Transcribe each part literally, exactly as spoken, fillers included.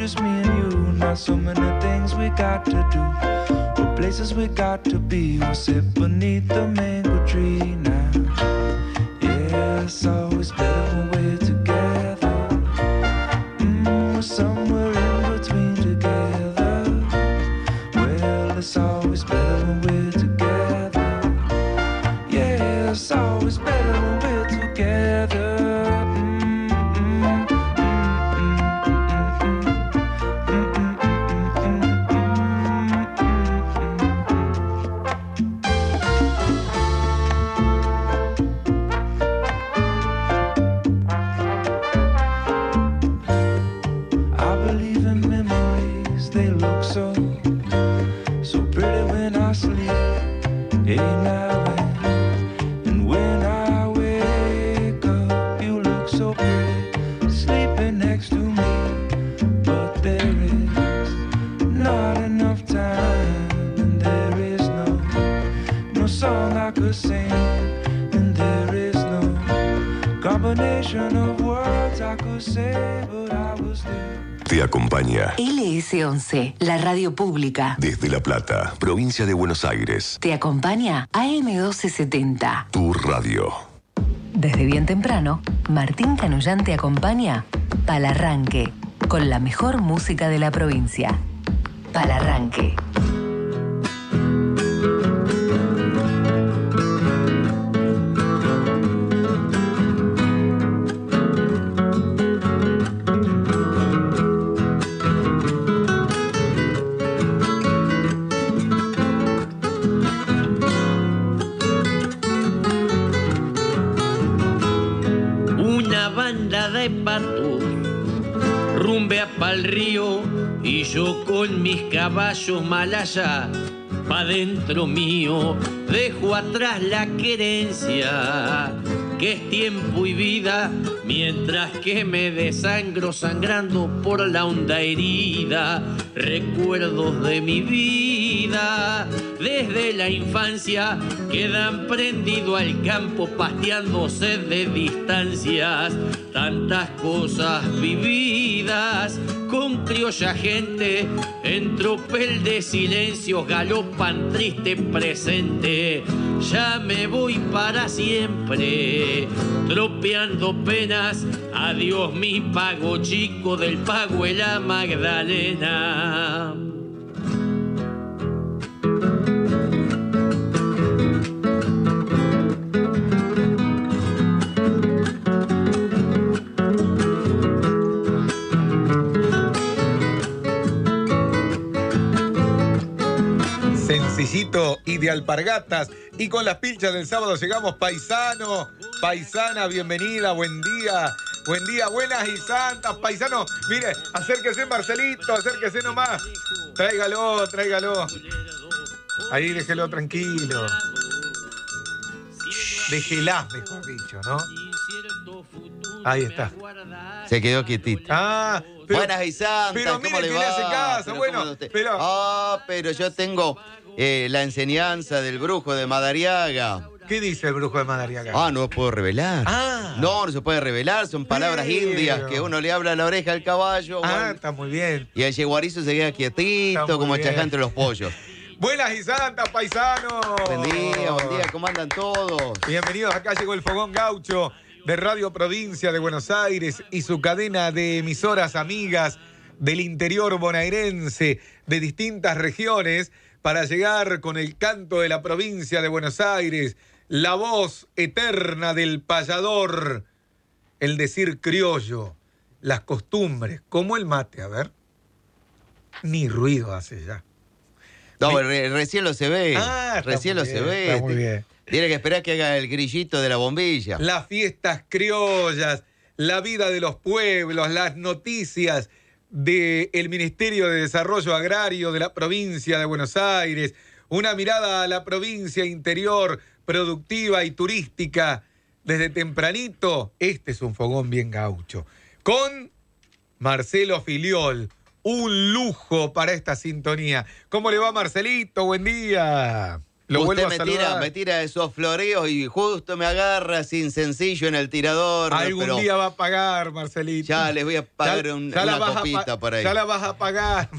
just me and you. Not so many things we got to do, or places we got to be. We'll sit beneath the mango tree now. Yeah, it's always better when we're together. Mm, we're somewhere in between together. Well, it's always better when we're together. Yeah, it's always better when we're together. Te acompaña L S once, la radio pública. Desde La Plata, provincia de Buenos Aires. Te acompaña A M doce setenta. Tu radio. Desde bien temprano, Martín Canullán te acompaña Palarranque, con la mejor música de la provincia. Palarranque. Rumbea pa'l río y yo con mis caballos malaya, pa' dentro mío dejo atrás la querencia, que es tiempo y vida, mientras que me desangro sangrando por la honda herida. Recuerdos de mi vida, desde la infancia, quedan prendido al campo pasteándose de distancias. Tantas cosas vividas con criolla gente, en tropel de silencios galopan triste presente. Ya me voy para siempre, tropeando penas. Adiós mi pago chico del pago de la Magdalena. Sencillito y de alpargatas. Y con las pilchas del sábado llegamos, paisano, paisana, bienvenida, buen día. Buen día, buenas y santas, paisano. Mire, acérquese, Marcelito, acérquese nomás. Tráigalo, tráigalo. Ahí déjelo tranquilo. Déjela, mejor dicho, ¿no? Ahí está. Se quedó quietito. Ah, pero, buenas y santas, pero ¿cómo mire le que va? le hace caso, Pero bueno, pero... Ah, pero yo tengo eh, la enseñanza del brujo de Madariaga. ¿Qué dice el brujo de Madariaga? Ah, no puedo revelar. Ah. No, no se puede revelar, son palabras Pero... indias que uno le habla a la oreja al caballo. Ah, bueno, está muy bien. y el yeguarizo se queda quietito, como chajá entre los pollos. Buenas y santas, paisanos. Buen día, buen día, ¿cómo andan todos? Bienvenidos, acá llegó el Fogón Gaucho de Radio Provincia de Buenos Aires y su cadena de emisoras amigas del interior bonaerense, de distintas regiones, para llegar con el canto de la provincia de Buenos Aires, la voz eterna del payador, el decir criollo, las costumbres, como el mate, a ver. Ni ruido hace ya. No, Mi... re recién lo se ve. Ah, recién lo bien, se ve. Está muy bien. Tiene que esperar que haga el grillito de la bombilla. Las fiestas criollas, la vida de los pueblos, las noticias del Ministerio de Desarrollo Agrario de la provincia de Buenos Aires, una mirada a la provincia interior, productiva y turística. Desde tempranito, este es un fogón bien gaucho. Con Marcelo Filiol, un lujo para esta sintonía. ¿Cómo le va, Marcelito? Buen día. Lo Usted vuelvo a me saludar. tira, me tira esos floreos y justo me agarra sin sencillo en el tirador. Algún pero día va a pagar, Marcelito. ya les voy a pagar Ya- un- ya la una vas a copita pa- por ahí. Ya la vas a pagar.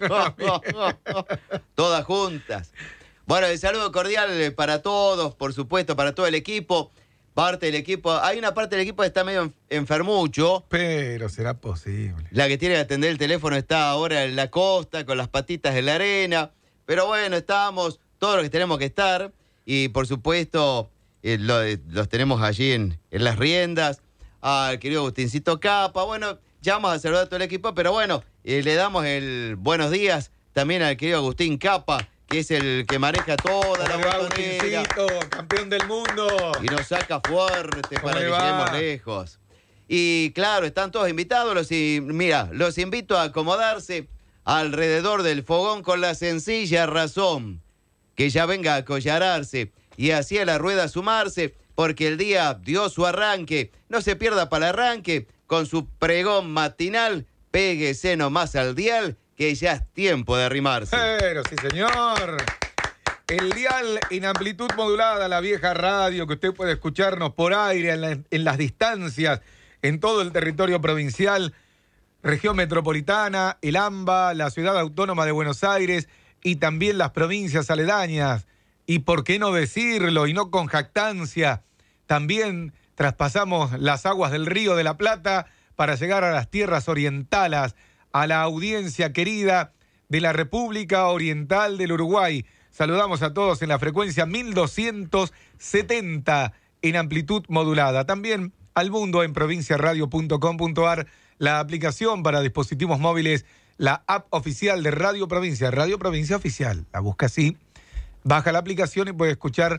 Todas juntas. Bueno, el saludo cordial para todos, por supuesto, para todo el equipo. Parte del equipo, hay una parte del equipo que está medio en- enfermucho. Pero será posible. La que tiene que atender el teléfono está ahora en la costa, con las patitas en la arena. Pero bueno, estamos todos los que tenemos que estar. Y por supuesto, eh, lo- los tenemos allí en, en las riendas. Al querido Agustincito Capa. Bueno, ya vamos a saludar a todo el equipo, pero bueno, eh, le damos el buenos días también al querido Agustín Capa, que es el que maneja toda la ¿Cómo le va, botonera Agustíncito, campeón del mundo? y nos saca fuerte ¿Cómo para le que va? lleguemos lejos. Y claro, están todos invitados. Los, y, mira, los invito a acomodarse alrededor del fogón con la sencilla razón que ya venga a collararse y así a la rueda sumarse, porque el día dio su arranque. No se pierda para el arranque con su pregón matinal. Péguese nomás al dial, que ya es tiempo de arrimarse. Pero sí, señor. El dial en amplitud modulada, la vieja radio, que usted puede escucharnos por aire, en, la- en las distancias, en todo el territorio provincial, región metropolitana, el AMBA, la ciudad autónoma de Buenos Aires y también las provincias aledañas. Y por qué no decirlo, y no con jactancia, también traspasamos las aguas del Río de la Plata para llegar a las tierras orientales, a la audiencia querida de la República Oriental del Uruguay. Saludamos a todos en la frecuencia mil doscientos setenta en amplitud modulada. También al mundo en provincia radio punto com punto ar, la aplicación para dispositivos móviles, la app oficial de Radio Provincia, Radio Provincia Oficial. La busca así, baja la aplicación y puede escuchar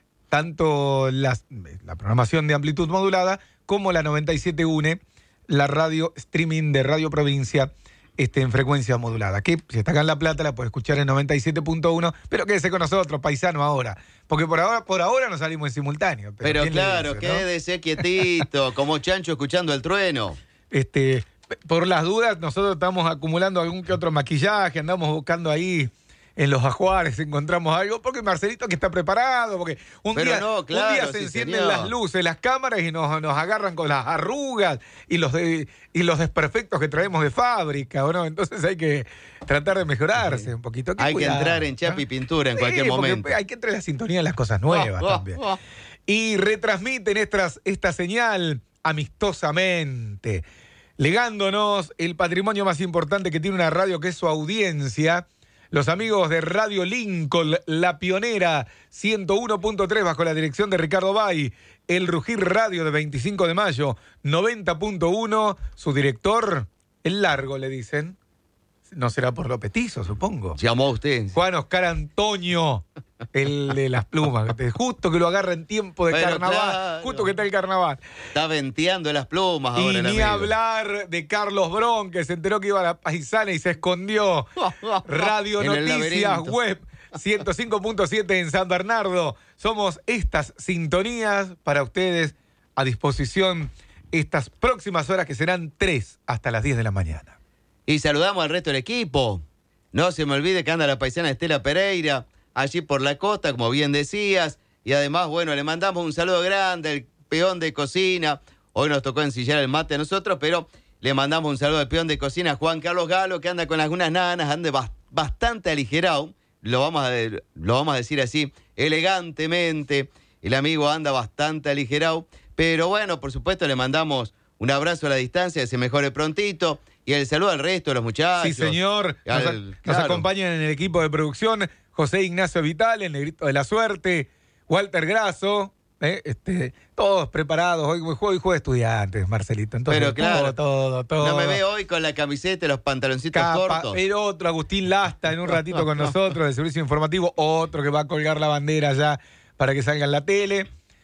tanto las, la programación de amplitud modulada como la noventa y siete punto uno, la radio streaming de Radio Provincia este, en frecuencia modulada. Que si está acá en La Plata la puede escuchar en noventa y siete punto uno, pero quédese con nosotros, paisano, ahora. Porque por ahora, por ahora no salimos en simultáneo. Pero, Pero ¿quién le claro, dice, no? quédese quietito, como chancho escuchando el trueno. Este, por las dudas, nosotros estamos acumulando algún que otro maquillaje, andamos buscando ahí en los ajuares, encontramos algo, porque Marcelito que está preparado, porque un, Pero día, no, un claro, día se sí, encienden señor. las luces, las cámaras y nos, nos agarran con las arrugas y los de, y los desperfectos que traemos de fábrica, ¿o no? Entonces hay que tratar de mejorarse un poquito. Hay que cuidado, entrar en ¿no? chapa y pintura en Sí, cualquier porque momento. hay que entrar en la sintonía de las cosas nuevas Oh, oh, también. oh. Y retransmiten estas, esta señal amistosamente, legándonos el patrimonio más importante que tiene una radio, que es su audiencia. Los amigos de Radio Lincoln, La Pionera, ciento uno punto tres, bajo la dirección de Ricardo Bay. El Rugir Radio de veinticinco de mayo, noventa punto uno. Su director, el largo, le dicen. No será por lo petizo, supongo. Llamó a usted. Juan Oscar Antonio, el de las plumas. Justo que lo agarra en tiempo de Pero carnaval. claro. Justo que está el carnaval. Está venteando las plumas Y ahora el ni amigo. hablar de Carlos Bron, que se enteró que iba a la Paisana y se escondió. Radio En el Noticias laberinto. Web, ciento cinco punto siete en San Bernardo. Somos estas sintonías para ustedes a disposición estas próximas horas, que serán tres hasta las diez de la mañana. Y saludamos al resto del equipo. No se me olvide que anda la paisana Estela Pereira, allí por la costa, como bien decías. Y además, bueno, le mandamos un saludo grande al peón de cocina. Hoy nos tocó ensillar el mate a nosotros, pero le mandamos un saludo al peón de cocina, Juan Carlos Galo, que anda con algunas nanas, anda bas- bastante aligerado. Lo vamos, a, de- lo vamos a decir así, elegantemente. El amigo anda bastante aligerado. Pero bueno, por supuesto, le mandamos un abrazo a la distancia, que se mejore prontito. Y el saludo al resto de los muchachos. Sí, señor. Nos, Al- nos claro. acompañan en el equipo de producción José Ignacio Vital, el negrito de la suerte, Walter Grasso, ¿eh? este, todos preparados. Hoy, hoy juega estudiantes, Marcelito. Entonces, Pero claro, todo, todo, todo. No me veo hoy con la camiseta y los pantaloncitos Capa, cortos. el otro, Agustín Lasta, en un ratito con nosotros, del Servicio Informativo, otro que va a colgar la bandera ya para que salga en la tele.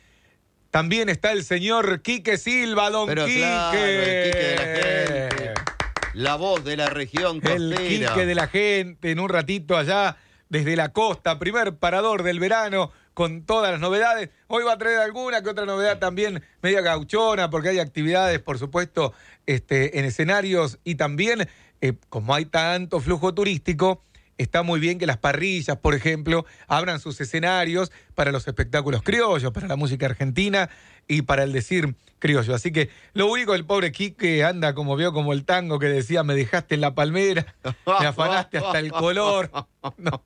También está el señor Quique Silva, don Pero Quique. claro, el Quique de la gente. La voz de la región El costera. Quique de la gente, en un ratito allá, desde la costa, primer parador del verano, con todas las novedades. Hoy va a traer alguna que otra novedad también media gauchona, porque hay actividades, por supuesto, este, en escenarios y también, eh, como hay tanto flujo turístico, está muy bien que las parrillas, por ejemplo, abran sus escenarios para los espectáculos criollos, para la música argentina y para el decir criollo. Así que lo único, el pobre Quique anda como vio como el tango que decía, me dejaste en la palmera, me afanaste hasta el color. No.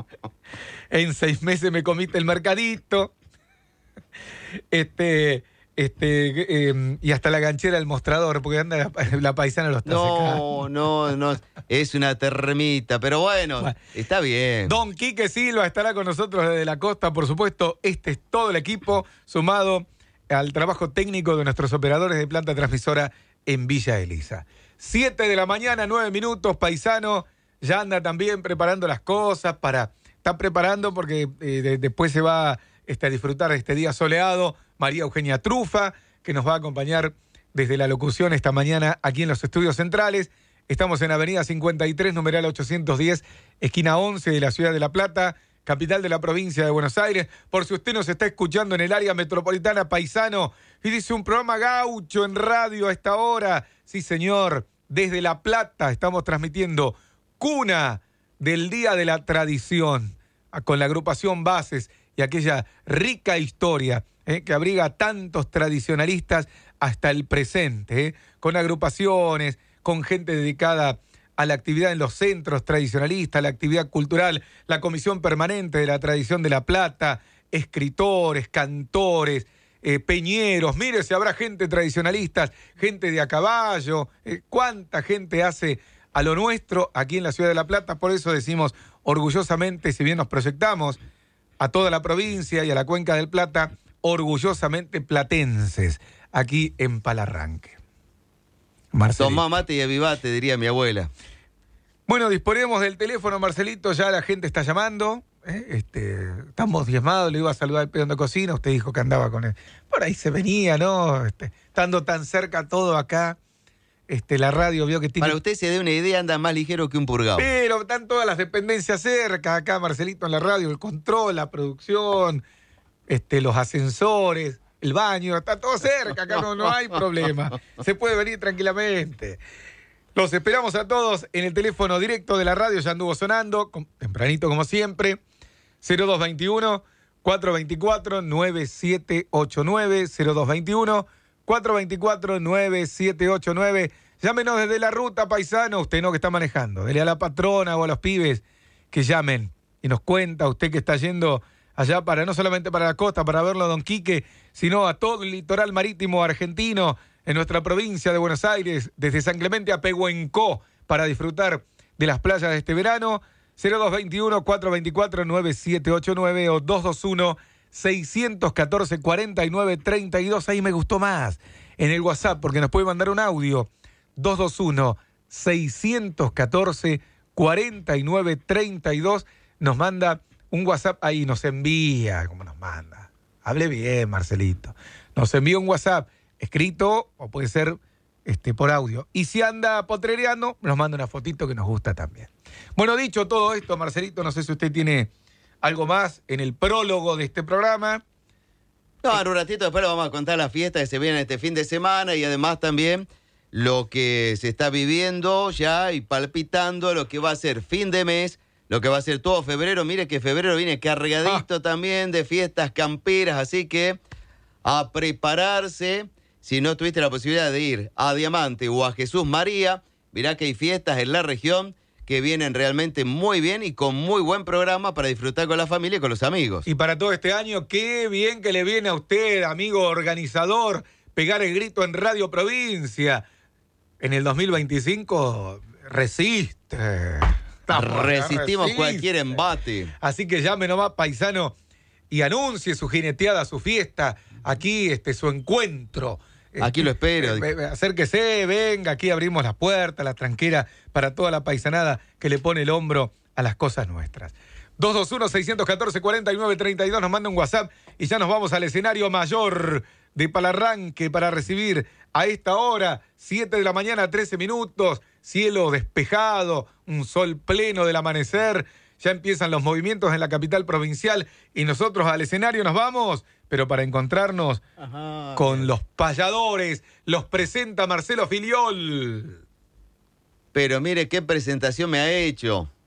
En seis meses me comiste el mercadito. Este... Este, eh, y hasta la ganchera del mostrador, porque anda la, la paisana lo está No, sacando. no, no, es una termita, pero bueno, Bueno. está bien. Don Quique Silva estará con nosotros desde la costa, por supuesto. Este es todo el equipo, sumado al trabajo técnico de nuestros operadores de planta transmisora en Villa Elisa. Siete de la mañana, nueve minutos, paisano, ya anda también preparando las cosas para... Está preparando porque eh, de, después se va este, a disfrutar de este día soleado María Eugenia Trufa, que nos va a acompañar desde la locución esta mañana aquí en los estudios centrales. Estamos en Avenida cincuenta y tres, numeral ochocientos diez, esquina once de la ciudad de La Plata, capital de la provincia de Buenos Aires. Por si usted nos está escuchando en el área metropolitana, paisano, y dice un programa gaucho en radio a esta hora. Sí, señor, desde La Plata estamos transmitiendo Cuna del Día de la Tradición, con la agrupación Bases y aquella rica historia eh, que abriga a tantos tradicionalistas hasta el presente, eh, con agrupaciones, con gente dedicada a la actividad en los centros tradicionalistas, la actividad cultural, la Comisión Permanente de la Tradición de La Plata, escritores, cantores, eh, peñeros. Mire si habrá gente tradicionalista, gente de a caballo, eh, cuánta gente hace a lo nuestro aquí en la ciudad de La Plata. Por eso decimos orgullosamente, si bien nos proyectamos a toda la provincia y a la Cuenca del Plata, orgullosamente platenses, aquí en Palarranque. Marcelito. Tomá mate y avivate, diría mi abuela. Bueno, disponemos del teléfono, Marcelito, ya la gente está llamando. ¿eh? Este, estamos diezmados, le iba a saludar al peón de cocina, usted dijo que andaba con él. Por ahí se venía, ¿no? Este, estando tan cerca todo acá, este, la radio vio que tiene... Para usted se dé una idea, anda más ligero que un purgado. Pero están todas las dependencias cerca, acá Marcelito en la radio, el control, la producción, este, los ascensores, el baño, está todo cerca, acá no, no hay problema. Se puede venir tranquilamente. Los esperamos a todos en el teléfono directo de la radio, ya anduvo sonando, tempranito como siempre, cero dos veintiuno, cuatrocientos veinticuatro, noventa y siete ochenta y nueve, cero dos veintiuno, cuatrocientos veinticuatro, noventa y siete ochenta y nueve. Llámenos desde la ruta, paisano, usted no que está manejando. Dele a la patrona o a los pibes que llamen y nos cuenta usted que está yendo allá para, no solamente para la costa, para verlo a Don Quique, sino a todo el litoral marítimo argentino, en nuestra provincia de Buenos Aires, desde San Clemente a Pehuenco, para disfrutar de las playas de este verano. Cero dos veintiuno, cuatrocientos veinticuatro, noventa y siete ochenta y nueve o dos dos uno, seis uno cuatro, cuarenta y nueve treinta y dos. Ahí me gustó más en el WhatsApp, porque nos puede mandar un audio. dos dos uno, seis uno cuatro, cuarenta y nueve treinta y dos. Nos manda un WhatsApp ahí, nos envía, ¿cómo nos manda? Hable bien, Marcelito. Nos envía un WhatsApp escrito o puede ser este, por audio. Y si anda potrereando, nos manda una fotito que nos gusta también. Bueno, dicho todo esto, Marcelito, no sé si usted tiene algo más en el prólogo de este programa. No, en un ratito después le vamos a contar las fiestas que se vienen este fin de semana y además también lo que se está viviendo ya y palpitando lo que va a ser fin de mes, lo que va a ser todo febrero. Mire que febrero viene cargadito ah. también de fiestas camperas, así que a prepararse. Si no tuviste la posibilidad de ir a Diamante o a Jesús María, mirá que hay fiestas en la región que vienen realmente muy bien y con muy buen programa para disfrutar con la familia y con los amigos. Y para todo este año, qué bien que le viene a usted, amigo organizador, pegar el grito en Radio Provincia. En el dos mil veinticinco, resiste. Estamos, Resistimos resiste. Cualquier embate. Así que llame nomás, paisano, y anuncie su jineteada, su fiesta, aquí este, su encuentro. Aquí lo espero. Eh, eh, acérquese, venga, aquí abrimos las puertas, la tranquera para toda la paisanada que le pone el hombro a las cosas nuestras. dos dos uno, seis uno cuatro, cuarenta y nueve treinta y dos, nos manda un WhatsApp y ya nos vamos al escenario mayor de Palarranque para recibir a esta hora, siete de la mañana, trece minutos, cielo despejado, un sol pleno del amanecer. Ya empiezan los movimientos en la capital provincial y nosotros al escenario nos vamos, pero para encontrarnos Ajá, con bien. Los payadores, los presenta Marcelo Filiol. Pero mire qué presentación me ha hecho.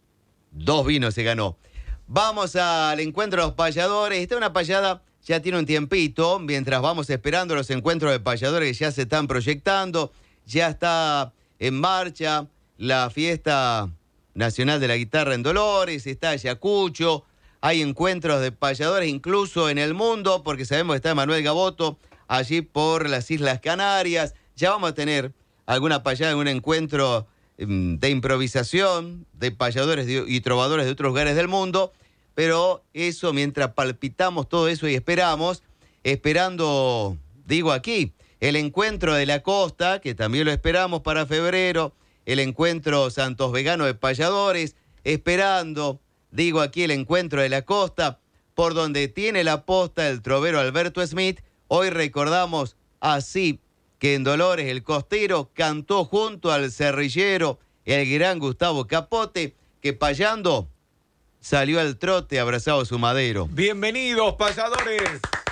Dos vinos se ganó. Vamos al encuentro de los payadores. Esta es una payada, ya tiene un tiempito, mientras vamos esperando los encuentros de payadores que ya se están proyectando. Ya está en marcha la fiesta nacional de la guitarra en Dolores, está Ayacucho, hay encuentros de payadores incluso en el mundo, porque sabemos que está Manuel Gaboto allí por las Islas Canarias. Ya vamos a tener alguna payada en un encuentro de improvisación de payadores y trovadores de otros lugares del mundo, pero eso mientras palpitamos todo eso y esperamos, esperando, digo aquí, el encuentro de la costa, que también lo esperamos para febrero, el encuentro Santos Vegano de payadores, esperando, digo aquí, el encuentro de la costa, por donde tiene la posta el trovero Alberto Smith. Hoy recordamos así que en Dolores el costero cantó junto al cerrillero, el gran Gustavo Capote, que payando salió al trote abrazado a su madero. Bienvenidos, payadores.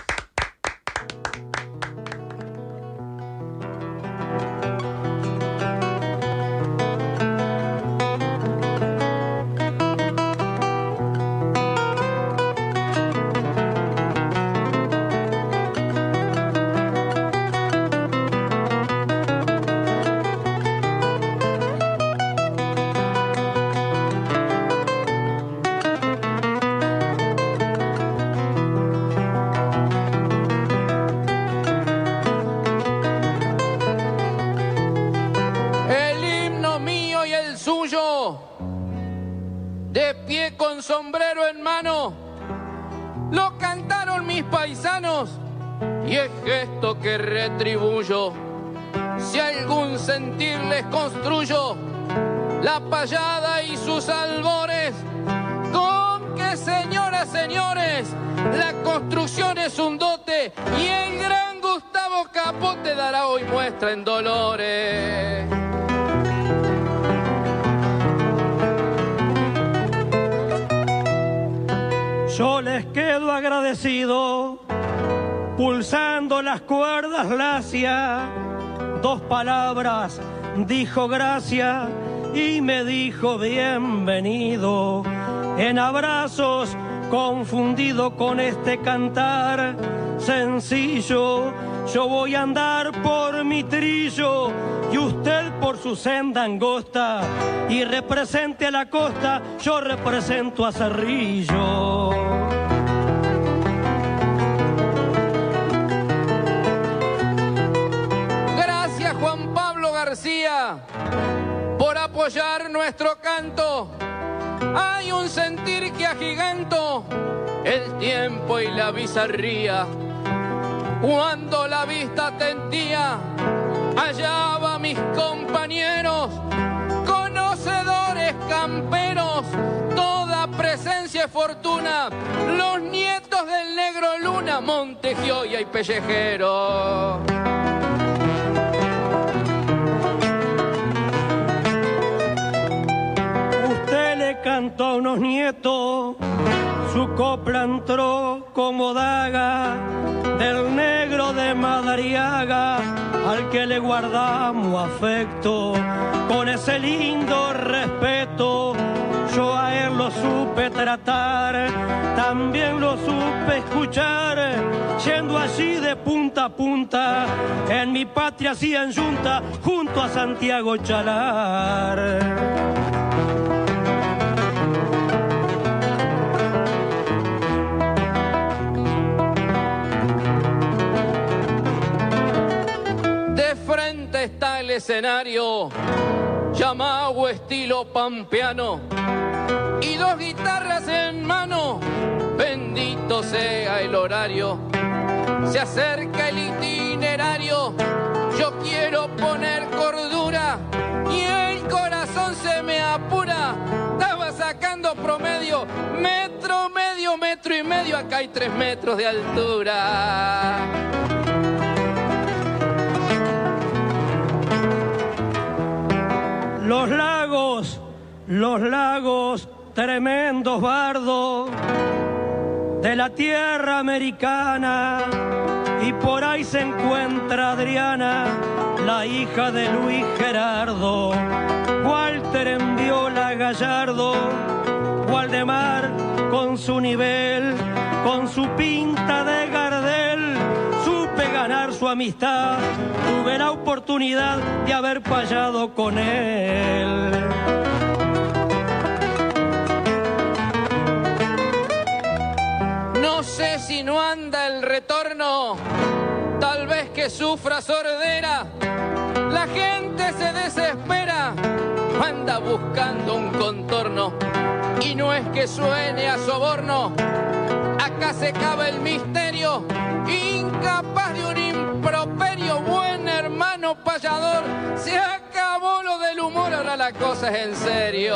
Sombrero en mano, lo cantaron mis paisanos y es gesto que retribuyo. Si algún sentir les construyo, la payada y sus albores, con que señoras, señores, la construcción es un dote y el gran Gustavo Capote dará hoy muestra en Dolores. Yo les quedo agradecido, pulsando las cuerdas lacia, dos palabras dijo gracia y me dijo bienvenido. En abrazos, confundido con este cantar sencillo, yo voy a andar por mi trillo y usted por su senda angosta, y represente a la costa, yo represento a Cerrillo. Gracias Juan Pablo García por apoyar nuestro canto. Hay un sentir que agiganto el tiempo y la bizarría. Cuando la vista tentía, hallaba mis compañeros, conocedores camperos, toda presencia y fortuna, los nietos del negro Luna, Montegioia y Pellejero. Usted le cantó a unos nietos, su copla entró como daga del negro de Madariaga, al que le guardamos afecto, con ese lindo respeto. Yo a él lo supe tratar, también lo supe escuchar, yendo allí de punta a punta, en mi patria sí en Yunta, junto a Santiago Chalar. Está el escenario, llamado estilo pampeano, y dos guitarras en mano, bendito sea el horario. Se acerca el itinerario, yo quiero poner cordura, y el corazón se me apura. Estaba sacando promedio, metro, medio, metro y medio, acá hay tres metros de altura. Los lagos, los lagos, tremendos bardos de la tierra americana, y por ahí se encuentra Adriana, la hija de Luis Gerardo. Walter envió la Gallardo, con su nivel, con su pinta de Gardel, supe ganar su amistad, tuve la oportunidad de haber payado con él. No sé si no anda el retorno, tal vez que sufra sordera. La gente se desespera, anda buscando un contorno. Y no es que suene a soborno, acá se cabe el misterio. Incapaz de un improperio, buen hermano payador. Se acabó lo del humor, ahora la cosa es en serio.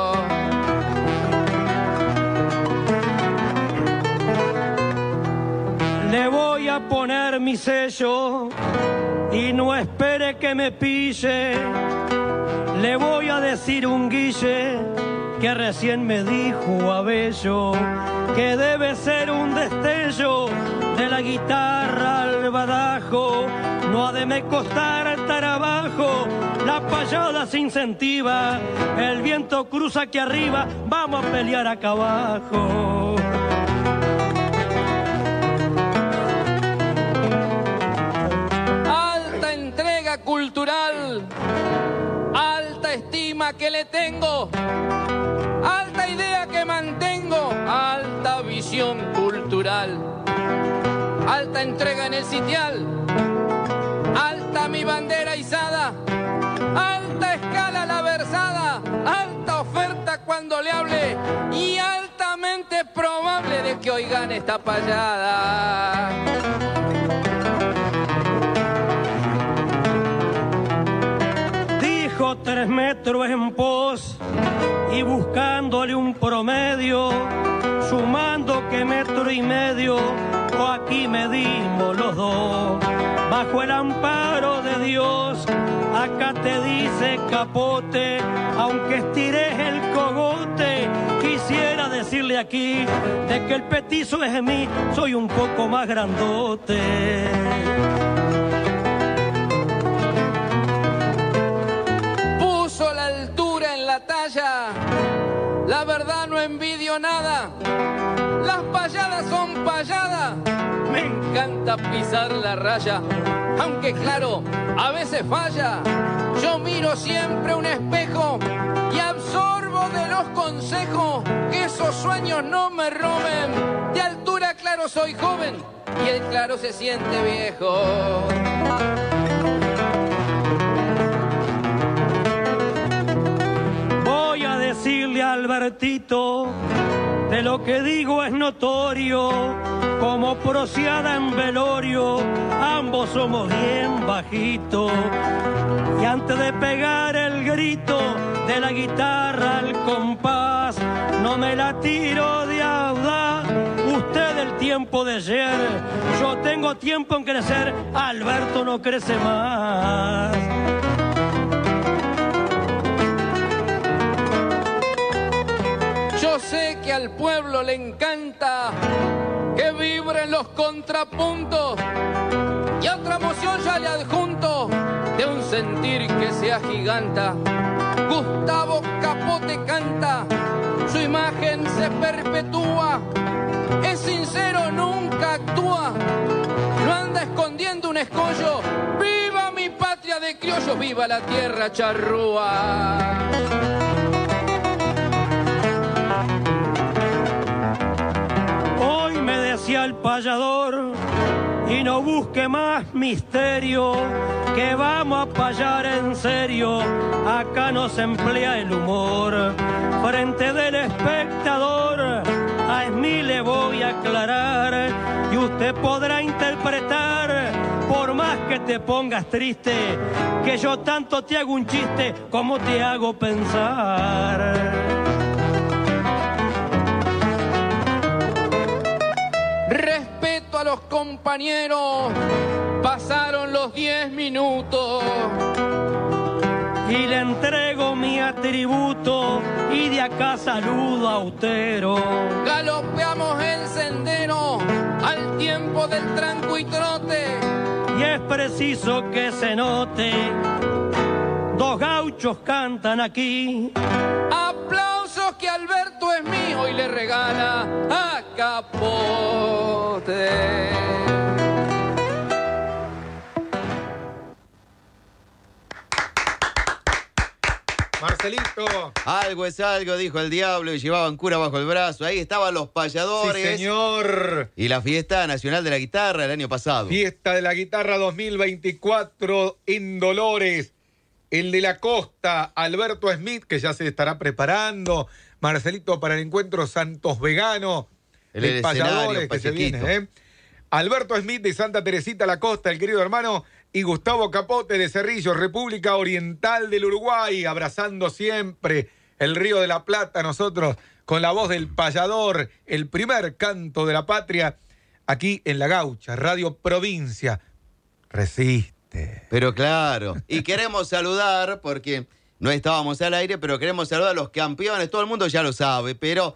Le voy a poner mi sello y no espere que me pille. Le voy a decir un guille que recién me dijo Abello, que debe ser un destello de la guitarra al badajo. No ha de me costar estar abajo, la payada se incentiva, el viento cruza aquí arriba, vamos a pelear acá abajo. Cultural, alta estima que le tengo, alta idea que mantengo, alta visión cultural, alta entrega en el sitial, alta mi bandera izada, alta escala la versada, alta oferta cuando le hable y altamente probable de que hoy gane esta payada. Tres metros en pos y buscándole un promedio, sumando que metro y medio, o aquí medimos los dos. Bajo el amparo de Dios, acá te dice capote, aunque estires el cogote. Quisiera decirle aquí de que el petizo es de mí, soy un poco más grandote. La altura en la talla, la verdad no envidio nada, las payadas son payadas, me encanta pisar la raya, aunque claro, a veces falla, yo miro siempre un espejo y absorbo de los consejos, que esos sueños no me roben, de altura claro soy joven y el claro se siente viejo. Decirle a Albertito, de lo que digo es notorio, como prociada en velorio, ambos somos bien bajitos. Y antes de pegar el grito de la guitarra al compás, no me la tiro de audaz. Usted del tiempo de ayer, yo tengo tiempo en crecer, Alberto no crece más. Yo sé que al pueblo le encanta que vibren los contrapuntos y otra emoción ya le adjunto de un sentir que se agiganta. Gustavo Capote canta, su imagen se perpetúa, es sincero, nunca actúa, no anda escondiendo un escollo. ¡Viva mi patria de criollos! ¡Viva la tierra charrúa! Hoy me decía el payador, y no busque más misterio, que vamos a payar en serio, acá no se emplea el humor. Frente del espectador, a Esmí le voy a aclarar, y usted podrá interpretar, por más que te pongas triste, que yo tanto te hago un chiste como te hago pensar. Respeto a los compañeros, pasaron los diez minutos. Y le entrego mi atributo y de acá saludo austero. Galopeamos el sendero al tiempo del tranco y trote. Y es preciso que se note, dos gauchos cantan aquí. Aplausos que Alberto es mío y le regala a Capote. Marcelito. Algo es algo, dijo el diablo, y llevaban cura bajo el brazo. Ahí estaban los payadores. Sí, señor. Y la fiesta nacional de la guitarra el año pasado. Fiesta de la guitarra dos mil veinticuatro en Dolores. El de la costa, Alberto Smith, que ya se estará preparando. Marcelito, para el encuentro Santos Vegano. El, de el payadores que se viene, ¿eh? Alberto Smith de Santa Teresita La Costa, el querido hermano, y Gustavo Capote de Cerrillos, República Oriental del Uruguay, abrazando siempre el Río de la Plata, nosotros con la voz del payador, el primer canto de la patria, aquí en La Gaucha, Radio Provincia. Resiste. Pero claro, y queremos saludar, porque no estábamos al aire, pero queremos saludar a los campeones, todo el mundo ya lo sabe, pero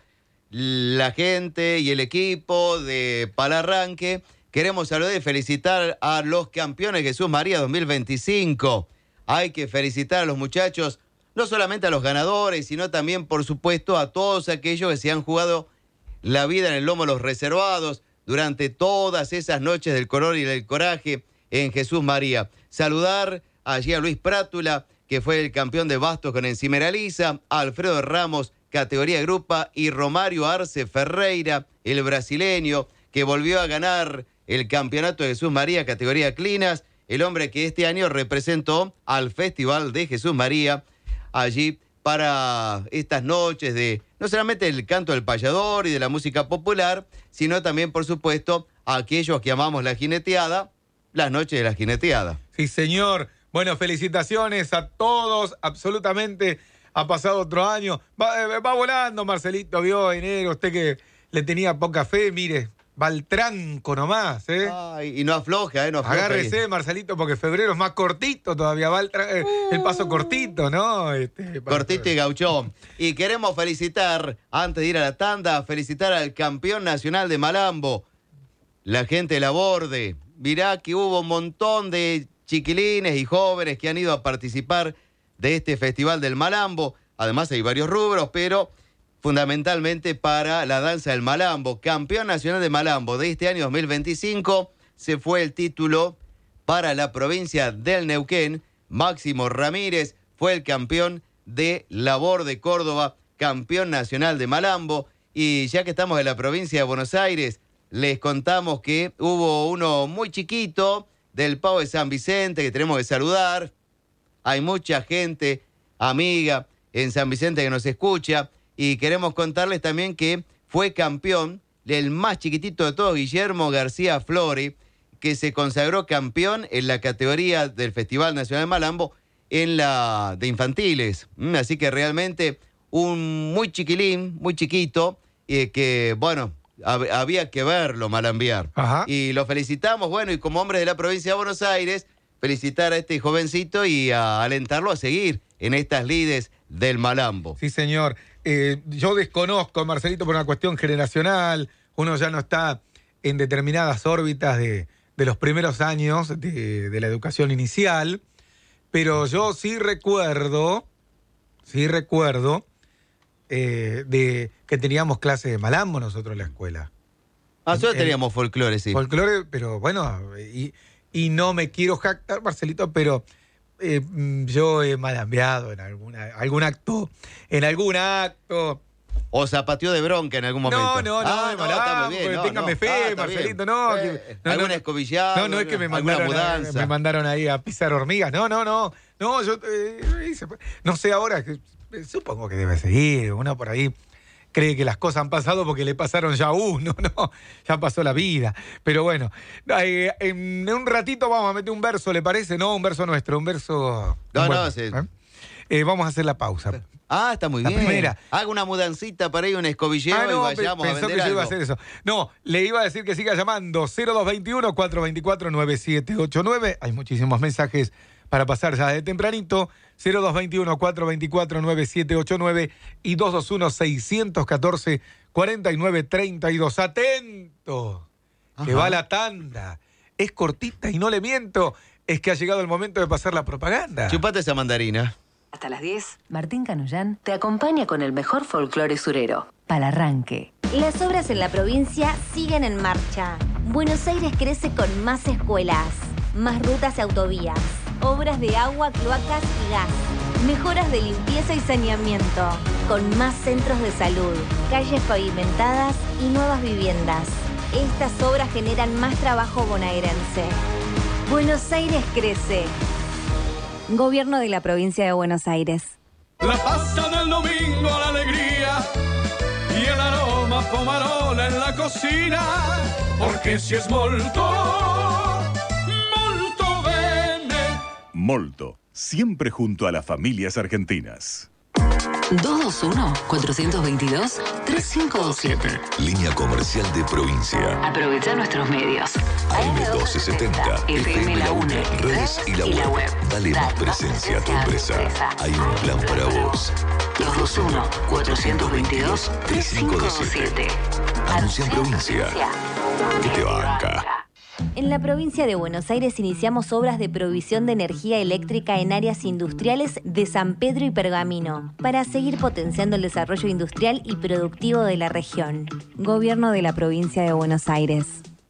la gente y el equipo de Palarranque, queremos saludar y felicitar a los campeones Jesús María dos mil veinticinco. Hay que felicitar a los muchachos, no solamente a los ganadores, sino también, por supuesto, a todos aquellos que se han jugado la vida en el lomo de los reservados durante todas esas noches del color y del coraje en Jesús María. Saludar allí a Luis Prátula, que fue el campeón de bastos con Encimera Lisa, a Alfredo Ramos, categoría grupa, y Romario Arce Ferreira, el brasileño, que volvió a ganar el campeonato de Jesús María, categoría Clinas, el hombre que este año representó al Festival de Jesús María, allí para estas noches de no solamente el canto del payador y de la música popular, sino también, por supuesto, a aquellos que amamos la jineteada, las noches de la jineteada. Sí, señor. Bueno, felicitaciones a todos, absolutamente. Ha pasado otro año. Va, va volando, Marcelito, vio enero, usted que le tenía poca fe, mire, va al tranco nomás, ¿eh? Ay, y no afloja, ¿eh? No afloja. Agárrese, ahí. Marcelito, porque febrero es más cortito todavía, va el, tra- eh, el paso cortito, ¿no? Este, Cortito y gauchón. Y queremos felicitar, antes de ir a la tanda, felicitar al campeón nacional de Malambo, la gente de la Borde. Mirá que hubo un montón de chiquilines y jóvenes que han ido a participar de este Festival del Malambo. Además hay varios rubros, pero fundamentalmente para la danza del Malambo. Campeón nacional de Malambo de este año dos mil veinticinco, se fue el título para la provincia del Neuquén. Máximo Ramírez fue el campeón de Labor de Córdoba, campeón nacional de Malambo. Y ya que estamos en la provincia de Buenos Aires, les contamos que hubo uno muy chiquito del Pavo de San Vicente que tenemos que saludar. Hay mucha gente, amiga, en San Vicente que nos escucha. Y queremos contarles también que fue campeón el más chiquitito de todos, Guillermo García Flori, que se consagró campeón en la categoría del Festival Nacional de Malambo en la de infantiles. Así que realmente un muy chiquilín, muy chiquito, eh, que bueno, hab- había que verlo malambear. Ajá. Y lo felicitamos, bueno, y como hombres de la provincia de Buenos Aires, felicitar a este jovencito y a alentarlo a seguir en estas lides del Malambo. Sí, señor. Eh, yo desconozco, Marcelito, por una cuestión generacional. Uno ya no está en determinadas órbitas de, de los primeros años de, de la educación inicial, pero yo sí recuerdo, sí recuerdo eh, de que teníamos clases de Malambo nosotros en la escuela. Ah, nosotros El- teníamos folclore, sí. Folclore, pero bueno, y, y no me quiero jactar, Marcelito, pero eh, mm, yo he malambeado en alguna, algún acto, en algún acto. O zapateó de bronca en algún momento. No, no, no, ah, de no, está malambo, muy bien. No, téngame no, fe, ah, está Marcelito, bien. no, Eh, que- no, algún no. escobillado, No, no es que me alguna mandaron, a, mudanza. me mandaron ahí a pisar hormigas. No, no, no. No, yo eh, hice- no sé ahora, que- supongo que debe seguir. Uno por ahí cree que las cosas han pasado porque le pasaron ya a uno, no, ya pasó la vida. Pero bueno, eh, en un ratito vamos a meter un verso, ¿le parece? No, un verso nuestro, un verso... No, un buen- no, sí. ¿eh? Eh, vamos a hacer la pausa. Ah, está muy La bien. primera. Haga una mudancita para ir a un escobilleo Ah, no, y vayamos pe- a pensó vender que yo iba a algo. hacer eso. No, le iba a decir que siga llamando cero dos dos uno, cuatro dos cuatro, nueve siete ocho nueve. Hay muchísimos mensajes para pasar ya de tempranito. cero dos dos uno, cuatro dos cuatro, nueve siete ocho nueve y dos dos uno, seis uno cuatro, cuatro nueve tres dos. ¡Atento! Que Ajá. va la tanda. Es cortita y no le miento. Es que ha llegado el momento de pasar la propaganda. Chupate esa mandarina. Hasta las diez, Martín Canullán te acompaña con el mejor folclore surero. Palarranque. Las obras en la provincia siguen en marcha. Buenos Aires crece con más escuelas, más rutas y autovías, obras de agua, cloacas y gas, mejoras de limpieza y saneamiento, con más centros de salud, calles pavimentadas y nuevas viviendas. Estas obras generan más trabajo bonaerense. Buenos Aires crece. Gobierno de la provincia de Buenos Aires. La pasta del domingo, la alegría y el aroma pomarola en la cocina, porque si es molto, molto bene. Molto, siempre junto a las familias argentinas. dos dos uno, cuatro dos dos, tres cinco dos siete. Línea comercial de provincia. Aprovecha nuestros medios. A M doce setenta, F M La Una, redes y la web. Dale más presencia a tu empresa. Hay un plan para vos. dos dos uno, cuatro dos dos, tres cinco dos siete. Anuncia en provincia. ¿Qué te banca? En la provincia de Buenos Aires iniciamos obras de provisión de energía eléctrica en áreas industriales de San Pedro y Pergamino, para seguir potenciando el desarrollo industrial y productivo de la región. Gobierno de la provincia de Buenos Aires.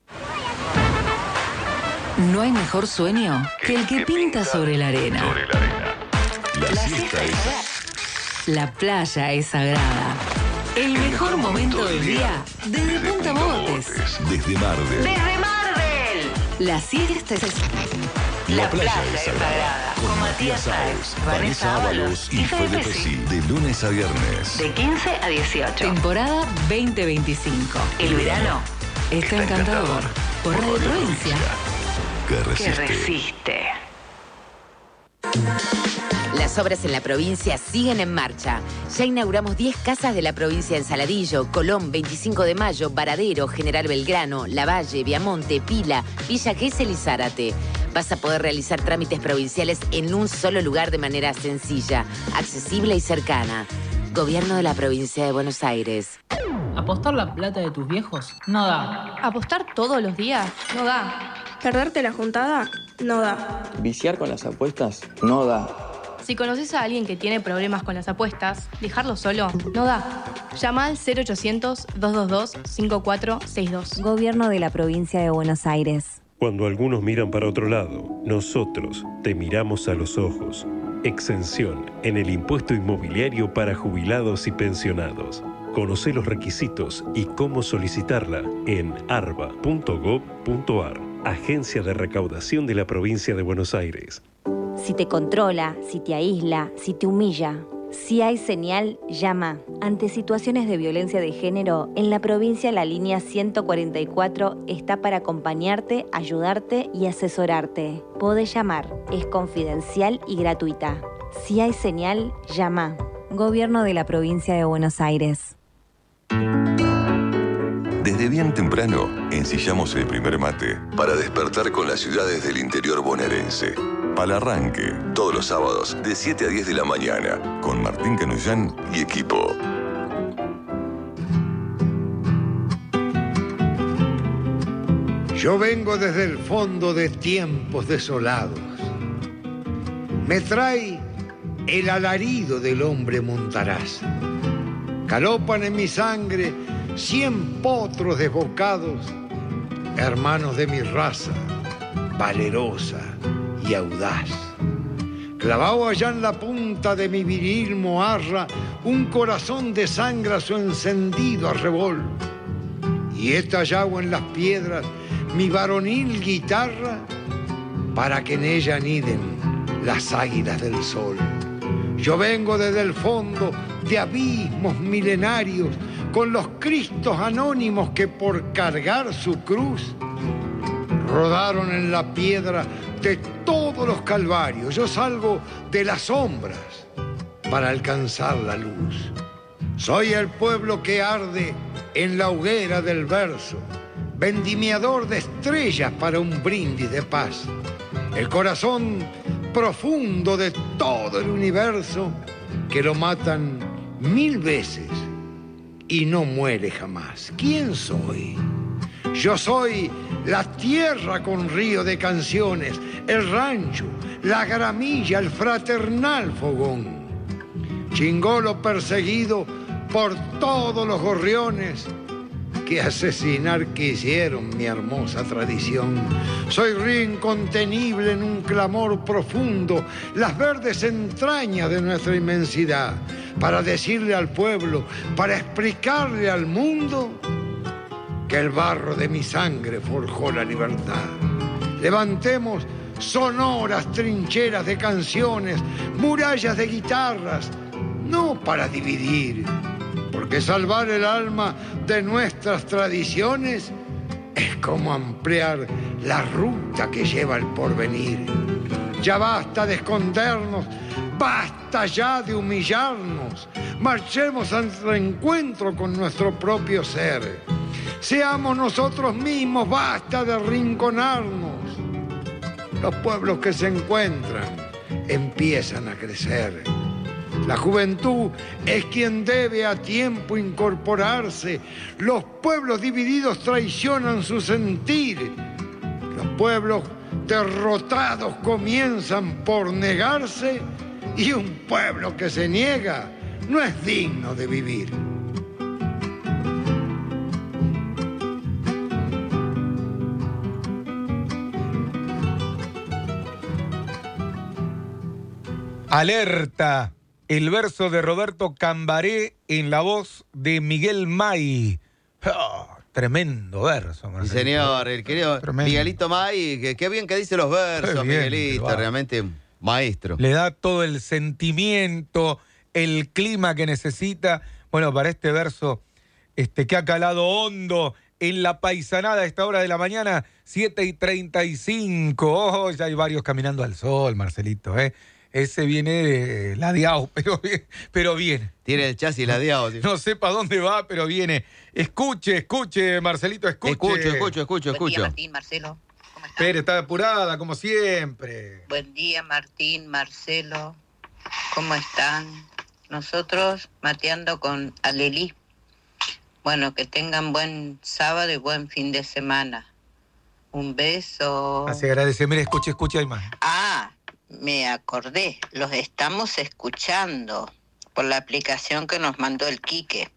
No hay mejor sueño que el que pinta sobre la arena. Sobre la arena. La, la siesta es... La playa es sagrada. El, el mejor, mejor momento del día desde, desde Punta Mogotes. Desde Mardel. Desde Mardel. La siesta es... La, la playa, playa es sagrada. Con Matías Sáez, Vanessa Ábalos y Fede Pesci. De lunes a viernes. De quince a dieciocho. Temporada veinte veinticinco. El verano está encantador. Por Radio Provincia. Que resiste. Que resiste. Las obras en la provincia siguen en marcha. Ya inauguramos diez casas de la provincia en Saladillo, Colón, veinticinco de mayo, Varadero, General Belgrano, Lavalle, Viamonte, Pila, Villa Gesell y Zárate. Vas a poder realizar trámites provinciales en un solo lugar de manera sencilla, accesible y cercana. Gobierno de la provincia de Buenos Aires. ¿Apostar la plata de tus viejos? No da. ¿Apostar todos los días? No da. ¿Perderte la juntada? No da. ¿Viciar con las apuestas? No da. Si conoces a alguien que tiene problemas con las apuestas, dejarlo solo no da. Llama al cero ochocientos, dos dos dos, cinco cuatro seis dos. Gobierno de la provincia de Buenos Aires. Cuando algunos miran para otro lado, nosotros te miramos a los ojos. Exención en el impuesto inmobiliario para jubilados y pensionados. Conoce los requisitos y cómo solicitarla en arba punto gob punto ar. Agencia de Recaudación de la Provincia de Buenos Aires. Si te controla, si te aísla, si te humilla, si hay señal, llama. Ante situaciones de violencia de género, en la provincia la línea ciento cuarenta y cuatro está para acompañarte, ayudarte y asesorarte. Podés llamar, es confidencial y gratuita. Si hay señal, llama. Gobierno de la provincia de Buenos Aires. Desde bien temprano, ensillamos el primer mate para despertar con las ciudades del interior bonaerense. Palarranque, todos los sábados de siete a diez de la mañana, con Martín Canullán y equipo. Yo vengo desde el fondo de tiempos desolados. Me trae el alarido del hombre montaraz. Galopan en mi sangre cien potros desbocados, hermanos de mi raza, valerosa y audaz. Clavado allá en la punta de mi viril moarra, un corazón de sangre a su encendido arrebol. Y he tallado en las piedras mi varonil guitarra para que en ella aniden las águilas del sol. Yo vengo desde el fondo de abismos milenarios con los cristos anónimos que por cargar su cruz rodaron en la piedra de todos los calvarios. Yo salgo de las sombras para alcanzar la luz. Soy el pueblo que arde en la hoguera del verso, vendimiador de estrellas para un brindis de paz. El corazón profundo de todo el universo que lo matan mil veces y no muere jamás. ¿Quién soy? Yo soy la tierra con río de canciones, el rancho, la gramilla, el fraternal fogón. chingolo perseguido por todos los gorriones que asesinar quisieron mi hermosa tradición. Soy río incontenible en un clamor profundo, las verdes entrañas de nuestra inmensidad, para decirle al pueblo, para explicarle al mundo que el barro de mi sangre forjó la libertad. Levantemos sonoras trincheras de canciones, murallas de guitarras, no para dividir, porque salvar el alma de nuestras tradiciones es como ampliar la ruta que lleva el porvenir. Ya basta de escondernos, basta ya de humillarnos, marchemos al reencuentro con nuestro propio ser. Seamos nosotros mismos, basta de arrinconarnos. Los pueblos que se encuentran empiezan a crecer. La juventud es quien debe a tiempo incorporarse. Los pueblos divididos traicionan su sentir. Los pueblos derrotados comienzan por negarse y un pueblo que se niega no es digno de vivir. Alerta. El verso de Roberto Cambaré en la voz de Miguel May. Oh, tremendo verso, Marcelito. Sí, señor, el querido tremendo. Miguelito May, que, qué bien que dice los versos, bien, Miguelito, va. Realmente maestro. Le da todo el sentimiento, el clima que necesita. Bueno, para este verso este, que ha calado hondo en la paisanada a esta hora de la mañana, siete y treinta y cinco. Oh, ya hay varios caminando al sol, Marcelito, ¿eh? Ese viene de ladeado, pero, pero viene. Tiene el chasis ladeado. Sí. No sé para dónde va, pero viene. Escuche, escuche, Marcelito, escuche. Escucho, escucho, escucho, escucho. Buen día, Martín, Marcelo. ¿Cómo estás? Pérez, está apurada, como siempre. Buen día, Martín, Marcelo. ¿Cómo están? Nosotros mateando con Alelí. Bueno, que tengan buen sábado y buen fin de semana. Un beso. Así agradece. Mira, escuche, escuche, hay más. Ah, me acordé, los estamos escuchando por la aplicación que nos mandó el Quique,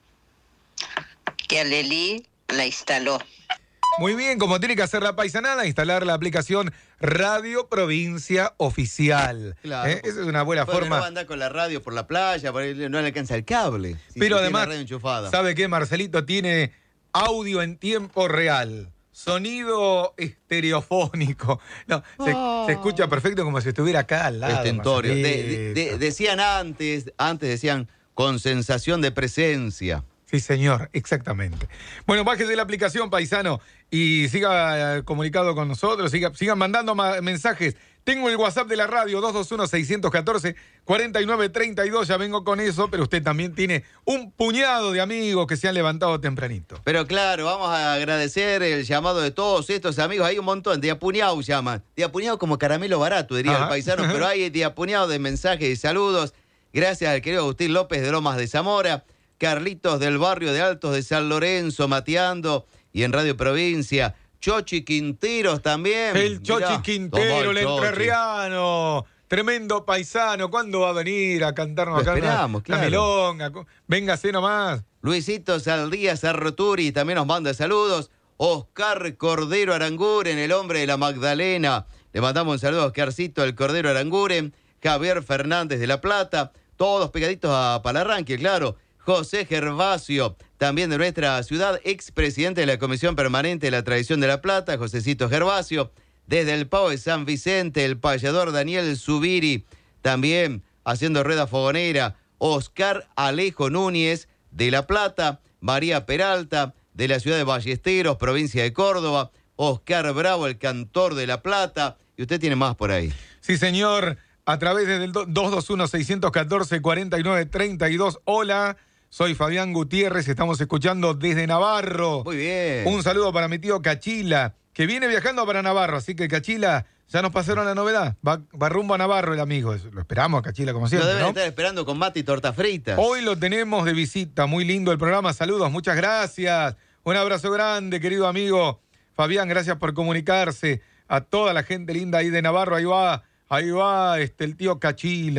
que Alelí la instaló. Muy bien, como tiene que hacer la paisanada, instalar la aplicación Radio Provincia Oficial. Claro. ¿Eh? Esa es una buena Porque forma. no va a andar con la radio por la playa, por ahí no le alcanza el cable. Si Pero se además, tiene la radio enchufada. ¿sabe qué? Marcelito tiene audio en tiempo real. Sonido estereofónico. No, se, Oh. se escucha perfecto como si estuviera acá al lado. Estentorio. De- de- de- Marcelito. decían antes, antes decían con sensación de presencia. Sí, señor, exactamente. Bueno, bájese la aplicación, paisano, y siga eh, comunicado con nosotros, siga, sigan mandando ma- mensajes. Tengo el WhatsApp de la radio, dos dos uno, seis uno cuatro, cuatro nueve tres dos, ya vengo con eso, pero usted también tiene un puñado de amigos que se han levantado tempranito. Pero claro, vamos a agradecer el llamado de todos estos amigos. Hay un montón, de apuñado llaman. De apuñado como caramelo barato, diría Ajá. el paisano, pero hay de apuñado de mensajes y saludos. Gracias al querido Agustín López de Lomas de Zamora, Carlitos del barrio de Altos de San Lorenzo, mateando, y en Radio Provincia, Chochi Quinteros también. El Chochi Mirá, Quintero, tomó el Chochi. entrerriano, tremendo paisano. ¿Cuándo va a venir a cantarnos Lo acá una- esperamos, una claro. milonga? Véngase nomás. Luisito Saldías Arroturi también nos manda saludos. Oscar Cordero Aranguren, el hombre de la Magdalena. Le mandamos un saludo a Oscarcito, el Cordero Aranguren. Javier Fernández de La Plata. Todos pegaditos a Palarranque, claro. José Gervasio, también de nuestra ciudad, expresidente de la Comisión Permanente de la Tradición de La Plata, Josecito Gervasio. Desde el Pau de San Vicente, el payador Daniel Zubiri, también haciendo rueda fogonera. Oscar Alejo Núñez, de La Plata. María Peralta, de la ciudad de Ballesteros, provincia de Córdoba. Oscar Bravo, el cantor de La Plata. Y usted tiene más por ahí. Sí, señor. A través del dos dos uno, seis uno cuatro, cuatro nueve tres dos. Hola, soy Fabián Gutiérrez, estamos escuchando desde Navarro. Muy bien. Un saludo para mi tío Cachila, que viene viajando para Navarro. Así que, Cachila, ya nos pasaron la novedad. Va, va rumbo a Navarro el amigo. Lo esperamos, Cachila, como Lo siempre, deben ¿no? estar esperando con mate y torta fritas. Hoy lo tenemos de visita. Muy lindo el programa. Saludos, muchas gracias. Un abrazo grande, querido amigo Fabián. Gracias por comunicarse. A toda la gente linda ahí de Navarro. Ahí va, ahí va este, el tío Cachila.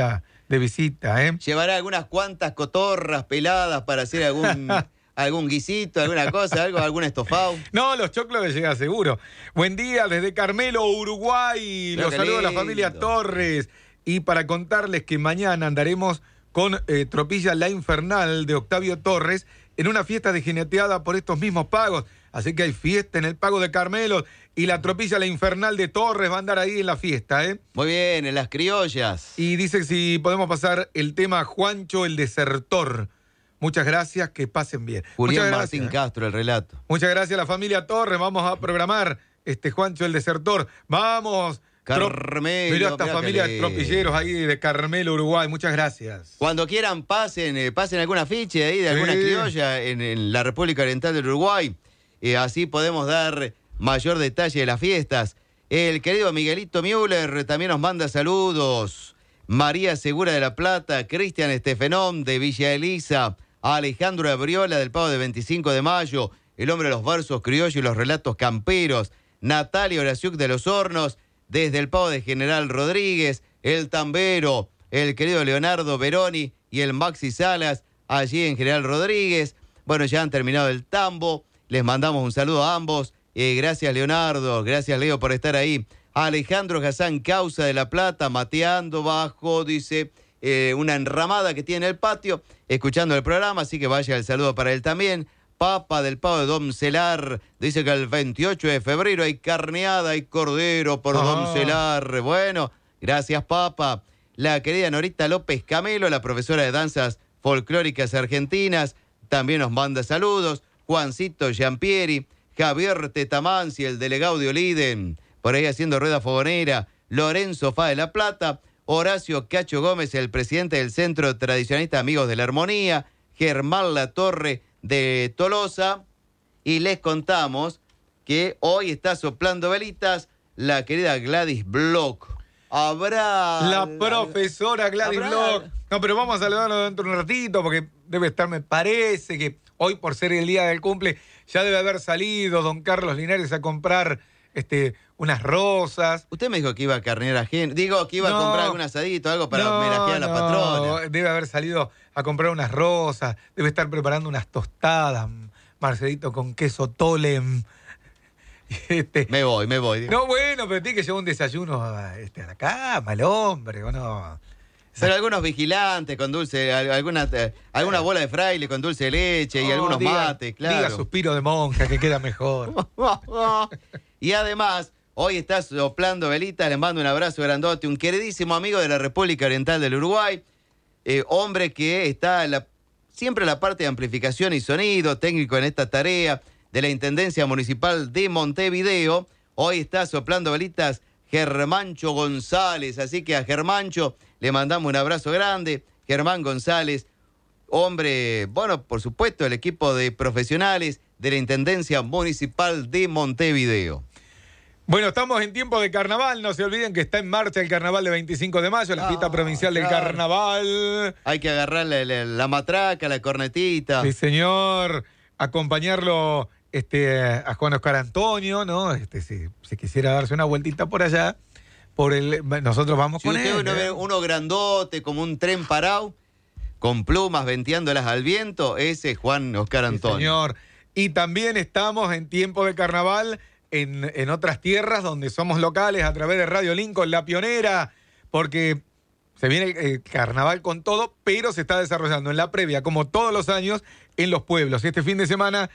de visita, ¿eh? Llevará algunas cuantas cotorras peladas para hacer algún, algún guisito, alguna cosa, algo, algún estofado. No, los choclos les llega seguro. Buen día desde Carmelo, Uruguay. Pero Los saludo a la familia Torres. Y para contarles que mañana andaremos con eh, Tropilla La Infernal de Octavio Torres en una fiesta de jineteada por estos mismos pagos. Así que hay fiesta en el Pago de Carmelo y la Tropilla La Infernal de Torres va a andar ahí en la fiesta, ¿eh? Muy bien, en las criollas. Y dice si podemos pasar el tema Juancho el Desertor. Muchas gracias, que pasen bien. Julián Muchas Martín gracias, Castro, el relato. Muchas gracias a la familia Torres. Vamos a programar este Juancho el Desertor. Vamos. Carmelo. Mira esta familia de tropilleros ahí de Carmelo, Uruguay. Muchas gracias. Cuando quieran, pasen, eh, pasen algún afiche ahí de alguna Sí. criolla en, en la República Oriental del Uruguay. Eh, así podemos dar mayor detalle de las fiestas. El querido Miguelito Müller también nos manda saludos. María Segura de la Plata, Cristian Estefenón de Villa Elisa, Alejandro Abriola del Pavo de veinticinco de mayo, el hombre de los versos criollos y los relatos camperos, Natalia Horasiuk de los Hornos, desde el Pavo de General Rodríguez, el Tambero, el querido Leonardo Veroni y el Maxi Salas, allí en General Rodríguez. Bueno, ya han terminado el tambo, les mandamos un saludo a ambos. Eh, gracias Leonardo, gracias Leo por estar ahí. Alejandro Hassan Causa de La Plata, mateando bajo, dice, eh, una enramada que tiene el patio, escuchando el programa, así que vaya el saludo para él también. Papa del Pavo de Domcelar, dice que el veintiocho de febrero hay carneada y cordero por Ah. Domcelar. Bueno, gracias Papa. La querida Norita López Camelo, la profesora de danzas folclóricas argentinas, también nos manda saludos. Juancito Giampieri, Javier Tetamansi, el delegado de Oliden, por ahí haciendo rueda fogonera. Lorenzo Fa de La Plata, Horacio Cacho Gómez, el presidente del Centro Tradicionalista Amigos de la Armonía, Germán Latorre de Tolosa, y les contamos que hoy está soplando velitas la querida Gladys Block. Habrá... La profesora Gladys Habrá- Block. No, pero vamos a saludarlo dentro de un ratito porque debe estar, me parece que hoy por ser el día del cumple, ya debe haber salido don Carlos Linares a comprar este, unas rosas. Usted me dijo que iba a carnear a gente. Digo, que iba No. a comprar algún asadito, algo para No, homenajear a la no, patrona. Debe haber salido a comprar unas rosas, debe estar preparando unas tostadas, Marcelito, con queso tolem. Este, Me voy, me voy. no, bueno, pero tiene que llevar un desayuno a, este, a la cama, el hombre, ¿o no? Pero algunos vigilantes con dulce, al- alguna, eh, alguna bola de fraile con dulce de leche y Oh, algunos diga- mates, claro. Diga suspiro de monja, que queda mejor. Y además, hoy está soplando velitas, les mando un abrazo grandote, un queridísimo amigo de la República Oriental del Uruguay, eh, hombre que está en la- siempre en la parte de amplificación y sonido, técnico en esta tarea de la Intendencia Municipal de Montevideo. Hoy está soplando velitas Germancho González, así que a Germancho le mandamos un abrazo grande. Germán González, hombre, bueno, por supuesto, el equipo de profesionales de la Intendencia Municipal de Montevideo. Bueno, estamos en tiempo de carnaval, no se olviden que está en marcha el carnaval de veinticinco de mayo, la fiesta Ah, provincial del claro. carnaval. Hay que agarrar la, la- la matraca, la cornetita. Sí, señor, acompañarlo este, a Juan Oscar Antonio, ¿no? Este, si, si quisiera darse una vueltita por allá, por el, nosotros vamos Si con usted él. uno ¿eh? ve uno grandote, como un tren parado, con plumas venteándolas al viento, ese es Juan Oscar Sí, Antonio. señor. Y también estamos en tiempo de carnaval en, en otras tierras donde somos locales a través de Radio Lincoln, La Pionera, porque se viene el, el carnaval con todo, pero se está desarrollando en la previa, como todos los años, en los pueblos. Este fin de semana,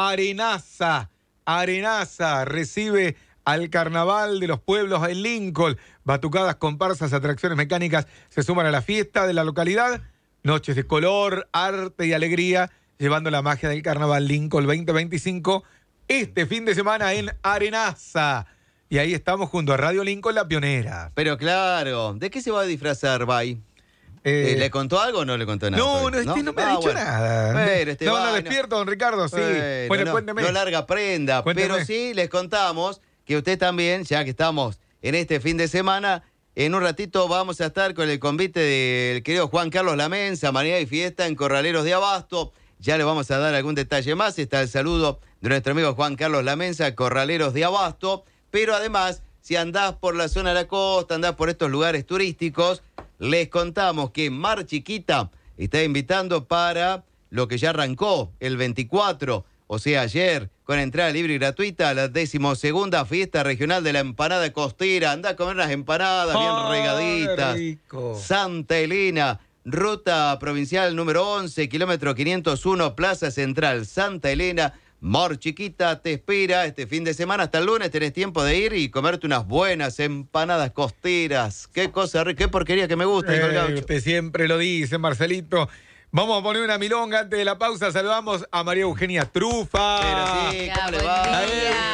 Arenaza, Arenaza recibe al carnaval de los pueblos en Lincoln. Batucadas, comparsas, atracciones mecánicas se suman a la fiesta de la localidad. Noches de color, arte y alegría, llevando la magia del carnaval Lincoln veinte veinticinco este fin de semana en Arenaza. Y ahí estamos junto a Radio Lincoln, La Pionera. Pero claro, ¿de qué se va a disfrazar, Bay? Eh, ¿Le contó algo o no le contó nada? no, no, este no me ha Ah, dicho bueno. nada. Bueno, este no, va, no no. despierto, don Ricardo, sí. Bueno, Bueno, no, cuénteme. no larga prenda, Cuénteme. pero sí les contamos que usted también, ya que estamos en este fin de semana, en un ratito vamos a estar con el convite del querido Juan Carlos Lamensa, María y Fiesta en Corraleros de Abasto. Ya le vamos a dar algún detalle más. Está el saludo de nuestro amigo Juan Carlos Lamensa, Corraleros de Abasto. Pero además, si andás por la zona de la costa, andás por estos lugares turísticos, les contamos que Mar Chiquita está invitando para lo que ya arrancó el veinticuatro, o sea, ayer, con entrada libre y gratuita, a la decimosegunda fiesta regional de la empanada costera. Andá a comer unas empanadas bien ¡Oh, regaditas. rico! Santa Elena, ruta provincial número once, kilómetro quinientos uno, Plaza Central, Santa Elena. Mar Chiquita te espera este fin de semana. Hasta el lunes tenés tiempo de ir y comerte unas buenas empanadas costeras. Qué cosa, qué porquería que me gusta. Eh, usted siempre lo dice, Marcelito. Vamos a poner una milonga antes de la pausa. Saludamos a María Eugenia Trufa. Pero sí, ¿cómo le va? A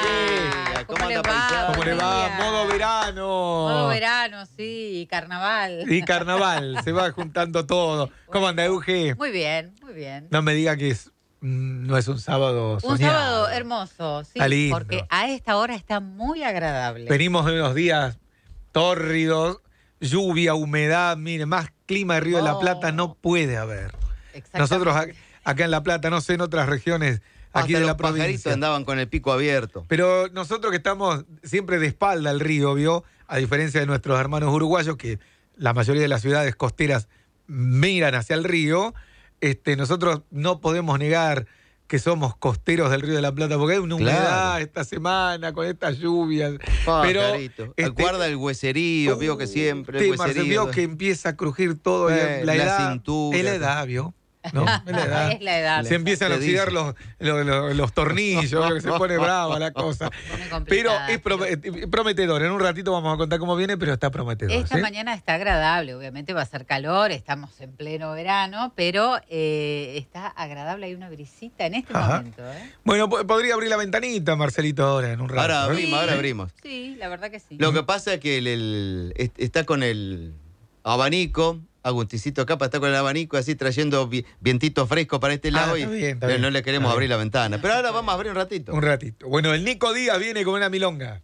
ver, ¿Cómo le va? ¿Cómo le va? Modo verano. Modo verano, sí, y carnaval. Y carnaval, se va juntando todo. ¿Cómo anda, Euge? Muy bien, muy bien. No me diga que es, no es un sábado soñado. Un sábado hermoso, sí, Está lindo. porque a esta hora está muy agradable. Venimos de unos días tórridos, lluvia, humedad, mire, más clima de Río de la Plata no puede haber. Nosotros acá en La Plata, no sé, en otras regiones aquí Hasta de la los pajaritos provincia. andaban con el pico abierto. Pero nosotros que estamos siempre de espalda al río, ¿vio? A diferencia de nuestros hermanos uruguayos, que la mayoría de las ciudades costeras miran hacia el río, este, nosotros no podemos negar que somos costeros del Río de la Plata, porque hay una humedad Claro. esta semana con estas lluvias. Pajarito. Pero este, Guarda el hueserío, vio que siempre el Sí, Marcel, hueserío. vio que empieza a crujir todo. y Eh, la, la edad, cintura. Es la edad, ¿vio? ¿No? Es la edad. Es la edad. Se empiezan a Le oxidar dice. los, los, los- los tornillos, vio que se pone brava la cosa. Pero es prome- prometedor. En un ratito vamos a contar cómo viene, pero está prometedor. Esta ¿sí? mañana está agradable, obviamente va a ser calor, estamos en pleno verano, pero eh, está agradable, hay una brisita en este Ajá. momento. ¿eh? Bueno, po- podría abrir la ventanita, Marcelito, ahora en un rato. Ahora ¿eh? abrimos, ahora abrimos. Sí, la verdad que sí. Lo que pasa es que el, el- est- está con el abanico, Agusticito Capa está con el abanico así trayendo vi- vientito fresco para este lado Ah, y está bien, está no- bien. no le queremos Está abrir bien. la ventana. Pero ahora vamos a abrir un ratito. Un ratito. Bueno, el Nico Díaz viene con una milonga.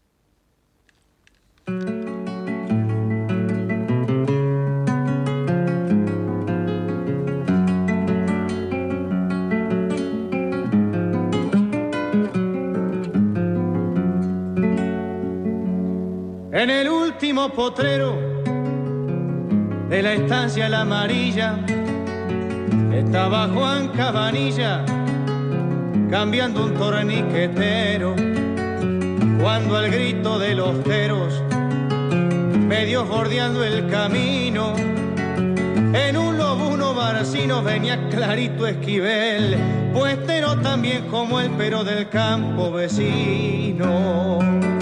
En el último potrero de la estancia La Amarilla estaba Juan Cabanilla cambiando un torniquetero cuando al grito de los teros medio bordeando el camino en un lobuno barcino venía Clarito Esquivel, puestero también como el pero del campo vecino.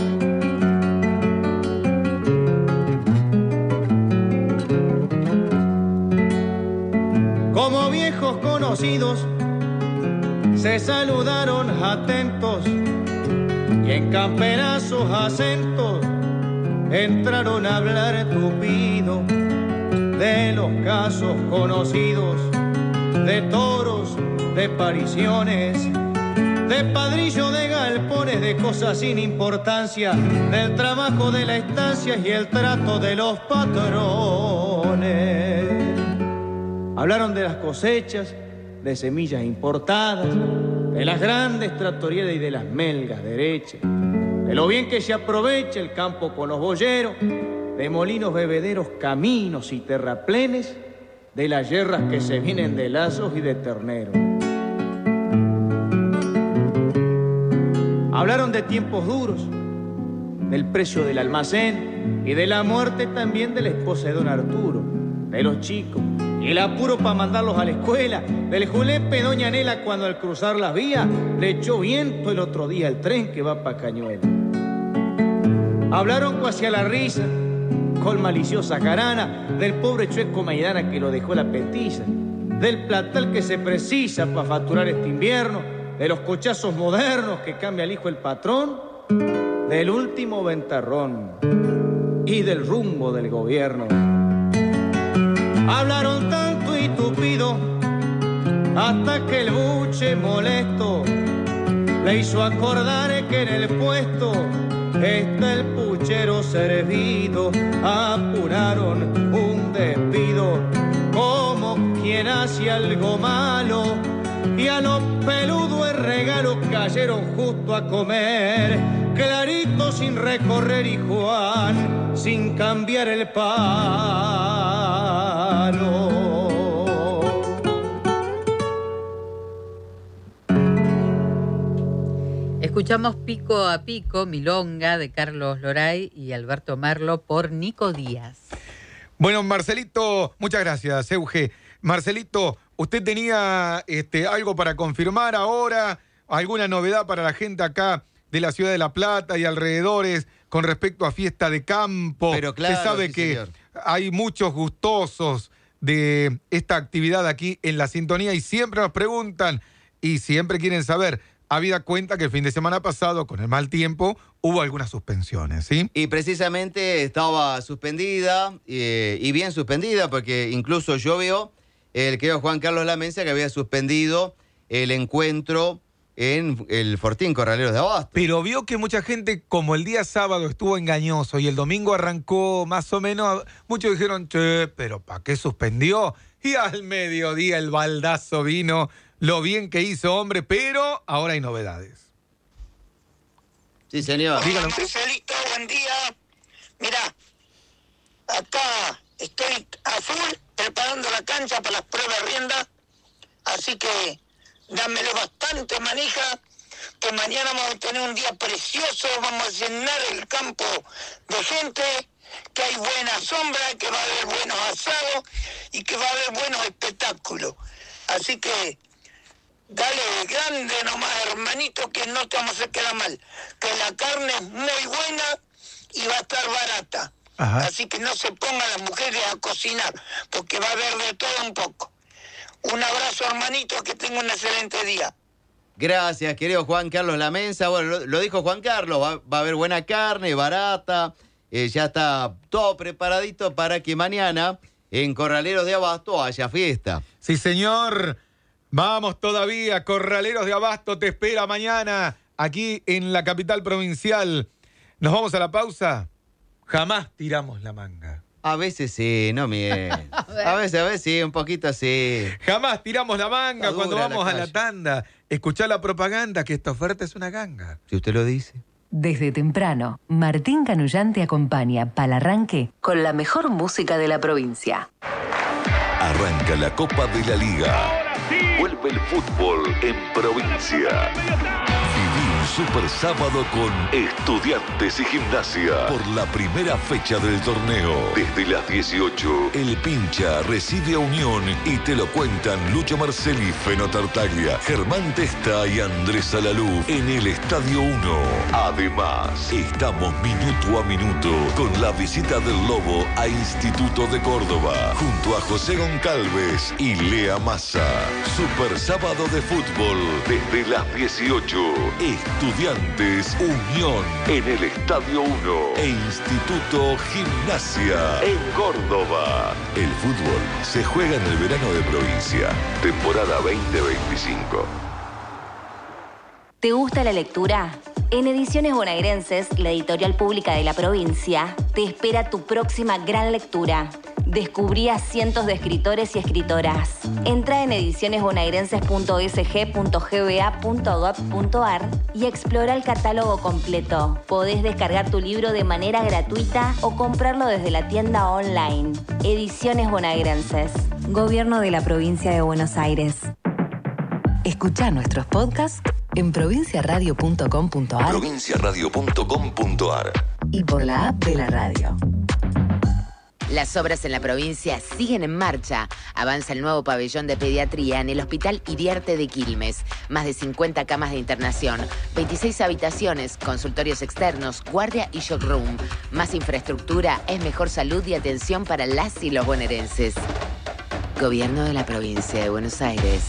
Como viejos conocidos se saludaron atentos y en camperazos acentos entraron a hablar tupido de los casos conocidos, de toros, de pariciones, de padrillo de galpones, de cosas sin importancia, del trabajo de la estancia y el trato de los patrones. Hablaron de las cosechas, de semillas importadas, de las grandes tractorias y de las melgas derechas, de lo bien que se aprovecha el campo con los boyeros, de molinos bebederos, caminos y terraplenes, de las yerras que se vienen de lazos y de terneros. Hablaron de tiempos duros, del precio del almacén y de la muerte también de la esposa de don Arturo, de los chicos y el apuro para mandarlos a la escuela, del julepe doña Nela cuando al cruzar las vías le echó viento el otro día el tren que va pa' Cañuela. Hablaron hacia la risa, con maliciosa carana, del pobre chueco Maidana que lo dejó la petiza, del platal que se precisa para facturar este invierno, de los cochazos modernos que cambia el hijo el patrón, del último ventarrón y del rumbo del gobierno. Hablaron tanto y tupido hasta que el buche molesto le hizo acordar que en el puesto está el puchero servido. Apuraron un despido como quien hace algo malo y a los peludos es regalo. regalos cayeron justo a comer, Clarito sin recorrer y Juan sin cambiar el palo. Escuchamos Pico a Pico, Milonga, de Carlos Loray y Alberto Merlo por Nico Díaz. Bueno, Marcelito, muchas gracias, Euge. Marcelito, ¿usted tenía este, algo para confirmar ahora? ¿Alguna novedad para la gente acá de la ciudad de La Plata y alrededores con respecto a fiesta de campo? Pero claro, Usted sabe sí, que señor. hay muchos gustosos de esta actividad aquí en la sintonía y siempre nos preguntan y siempre quieren saber, habida cuenta que el fin de semana pasado, con el mal tiempo, hubo algunas suspensiones, ¿sí? Y precisamente estaba suspendida, eh, y bien suspendida, porque incluso llovió. El querido Juan Carlos Lamencia que había suspendido el encuentro en el Fortín Corraleros de Abasto. Pero vio que mucha gente, como el día sábado estuvo engañoso y el domingo arrancó más o menos, muchos dijeron, che, pero ¿para qué suspendió? Y al mediodía el baldazo vino, lo bien que hizo, hombre, pero ahora hay novedades. Sí, señor. Dígalo usted. Marcelito, buen día. Mirá, acá estoy a full preparando la cancha para las pruebas de rienda, así que dámelo bastante manija, que mañana vamos a tener un día precioso, vamos a llenar el campo de gente, que hay buena sombra, que va a haber buenos asados y que va a haber buenos espectáculos. Así que dale grande nomás, hermanito, que no te vamos a quedar mal, que la carne es muy buena y va a estar barata. Ajá. Así que no se pongan las mujeres a cocinar, porque va a haber de todo un poco. Un abrazo, hermanito, que tenga un excelente día. Gracias, querido Juan Carlos Lamenza. Bueno, lo, lo dijo Juan Carlos, va, va a haber buena carne, barata, eh, ya está todo preparadito para que mañana en Corraleros de Abasto haya fiesta. Sí, señor. Vamos todavía, Corraleros de Abasto te espera mañana aquí en la capital provincial. Nos vamos a la pausa. Jamás tiramos la manga. A veces sí, no mientes. A veces, a veces sí, un poquito sí. Jamás tiramos la manga cuando vamos la a la tanda. Escuchá la propaganda que esta oferta es una ganga. Si usted lo dice. Desde temprano, Martín Canullán te acompaña para el arranque con la mejor música de la provincia. Arranca la Copa de la Liga. Vuelve el fútbol en provincia. Viví un super sábado con Estudiantes y Gimnasia por la primera fecha del torneo. Desde las dieciocho, el Pincha recibe a Unión y te lo cuentan Lucho Marcelli, Feno Tartaglia, Germán Testa y Andrés Alalú en el Estadio uno. Además, estamos minuto a minuto con la visita del Lobo a Instituto de Córdoba, junto a José Goncalves y Lea Massa. Super sábado de fútbol desde las dieciocho. Estudiantes Unión en el Estadio uno e Instituto Gimnasia en Córdoba. El fútbol se juega en el verano de provincia, temporada veinte veinticinco. ¿Te gusta la lectura? En Ediciones Bonaerenses, la editorial pública de la provincia, te espera tu próxima gran lectura. Descubrí a cientos de escritores y escritoras. Entra en ediciones bonaerenses punto s g punto g b a punto gov punto a r y explora el catálogo completo. Podés descargar tu libro de manera gratuita o comprarlo desde la tienda online. Ediciones Bonaerenses. Gobierno de la Provincia de Buenos Aires. Escuchá nuestros podcasts en provincia radio punto com punto a r provincia radio punto com punto a r y por la app de la radio. Las obras en la provincia siguen en marcha. Avanza el nuevo pabellón de pediatría en el Hospital Iriarte de Quilmes. Más de cincuenta camas de internación, veintiséis habitaciones, consultorios externos, guardia y shock room. Más infraestructura es mejor salud y atención para las y los bonaerenses. Gobierno de la Provincia de Buenos Aires.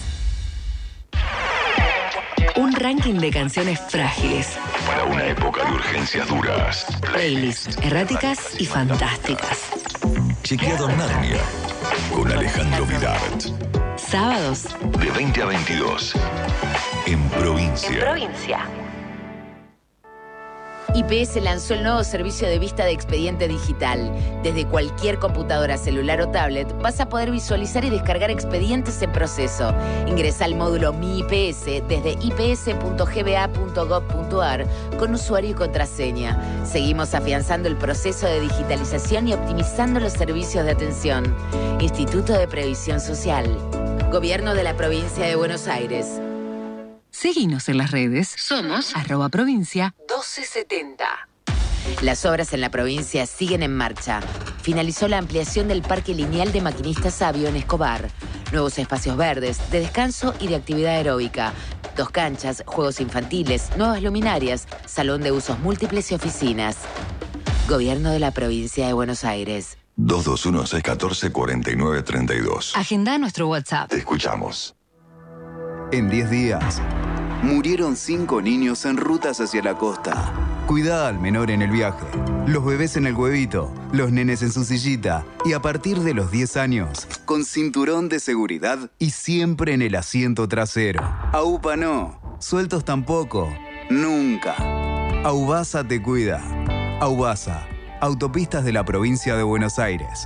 Un ranking de canciones frágiles. Para una época de urgencias duras. Playlists erráticas y fantásticas. Chequeado Narnia con Alejandro Vidart. Sábados. De veinte a veintidós. En provincia. En provincia. I P S lanzó el nuevo servicio de vista de expediente digital. Desde cualquier computadora, celular o tablet vas a poder visualizar y descargar expedientes en proceso. Ingresa al módulo Mi I P S desde i p s punto g b a punto gov punto a r con usuario y contraseña. Seguimos afianzando el proceso de digitalización y optimizando los servicios de atención. Instituto de Previsión Social. Gobierno de la Provincia de Buenos Aires. Seguinos en las redes. Somos arroba provincia doce setenta. Las obras en la provincia siguen en marcha. Finalizó la ampliación del Parque Lineal de Maquinista Sabio en Escobar. Nuevos espacios verdes, de descanso y de actividad aeróbica. Dos canchas, juegos infantiles, nuevas luminarias, salón de usos múltiples y oficinas. Gobierno de la Provincia de Buenos Aires. dos dos uno, seis uno cuatro, cuatro nueve tres dos. Agenda nuestro WhatsApp. Te escuchamos. En diez días, murieron cinco niños en rutas hacia la costa. Cuidá al menor en el viaje, los bebés en el huevito, los nenes en su sillita y a partir de los diez años, con cinturón de seguridad y siempre en el asiento trasero. AUPA no, sueltos tampoco, nunca. Aubasa te cuida. Aubasa, autopistas de la provincia de Buenos Aires.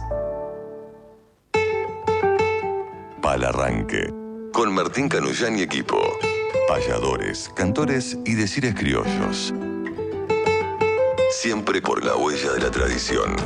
Palarranque. Con Martín Canuyán y equipo. Payadores, cantores y decires criollos. Siempre por la huella de la tradición.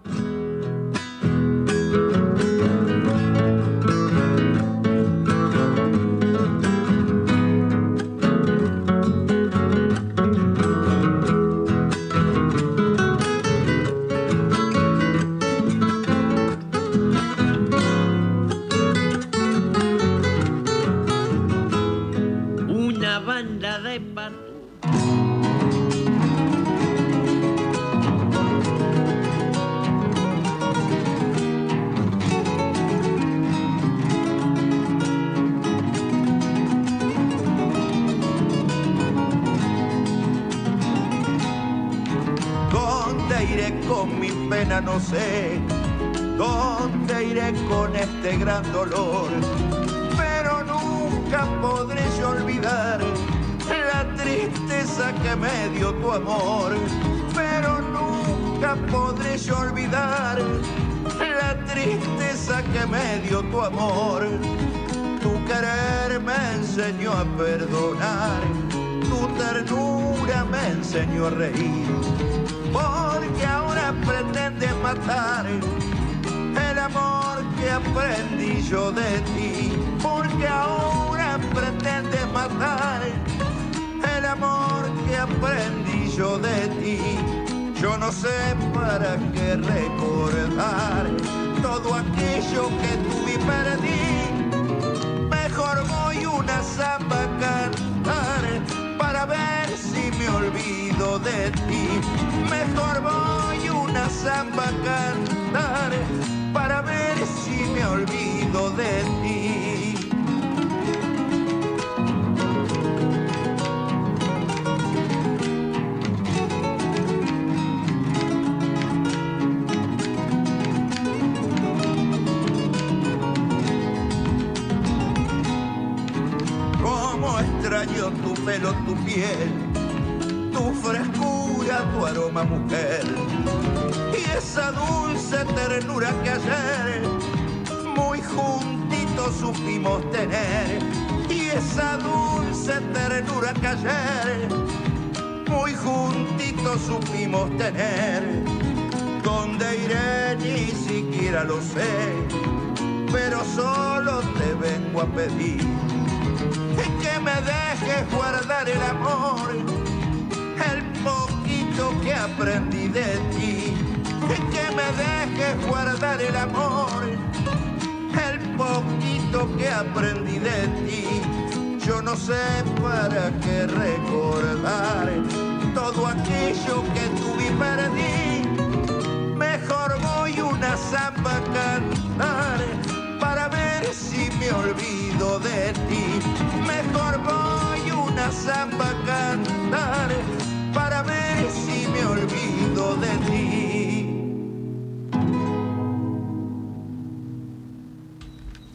No sé dónde iré con este gran dolor, pero nunca podré yo olvidar la tristeza que me dio tu amor, pero nunca podré yo olvidar la tristeza que me dio tu amor. Tu querer me enseñó a perdonar, tu ternura me enseñó a reír, porque ahora pretende matar el amor que aprendí yo de ti, porque ahora pretende matar el amor que aprendí yo de ti. Yo no sé para qué recordar todo aquello que tuve y perdí. Mejor voy una samba a cantar para ver si me olvido de ti. Mejor voy una samba a cantar para ver si me olvido de ti. Cómo extraño tu pelo, tu piel, tu frescura, tu aroma, mujer, y esa dulce ternura que ayer muy juntitos supimos tener, y esa dulce ternura que ayer muy juntitos supimos tener. ¿Dónde iré? Ni siquiera lo sé, pero solo te vengo a pedir que me dejes guardar el amor, el poquito que aprendí de ti, que me dejes guardar el amor, el poquito que aprendí de ti. Yo no sé para qué recordar todo aquello que tuve y perdí. Mejor voy una samba a cantar para ver si me olvido de ti. Mejor voy una samba a cantar para ver si me olvido de ti.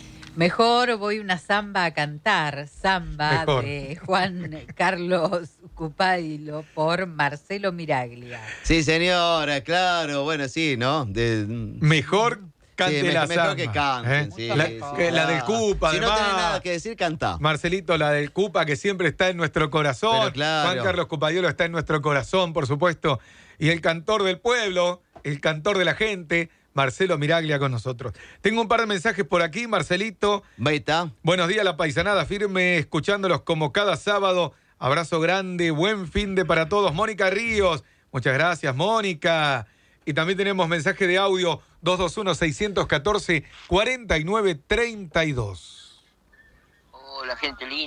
Mejor voy una samba a cantar, samba Mejor. de Juan Carlos Cupailo por Marcelo Miraglia. Sí, señora, claro. Bueno, sí, ¿no? De... Mejor cante sí, las mejor almas, que canten, ¿eh? sí, la, sí, que, la claro. del Cupa, Si además. no tenés nada que decir, cantá. Marcelito, la del Cupa, que siempre está en nuestro corazón. Pero claro. Juan Carlos Cupayolo está en nuestro corazón, por supuesto. Y el cantor del pueblo, el cantor de la gente, Marcelo Miraglia con nosotros. Tengo un par de mensajes por aquí, Marcelito. Baita. Buenos días, la paisanada, firme, escuchándolos como cada sábado. Abrazo grande, buen fin de para todos. Mónica Ríos, muchas gracias, Mónica. Y también tenemos mensaje de audio dos dos uno, seis uno cuatro, cuatro nueve tres dos. Hola, gente linda.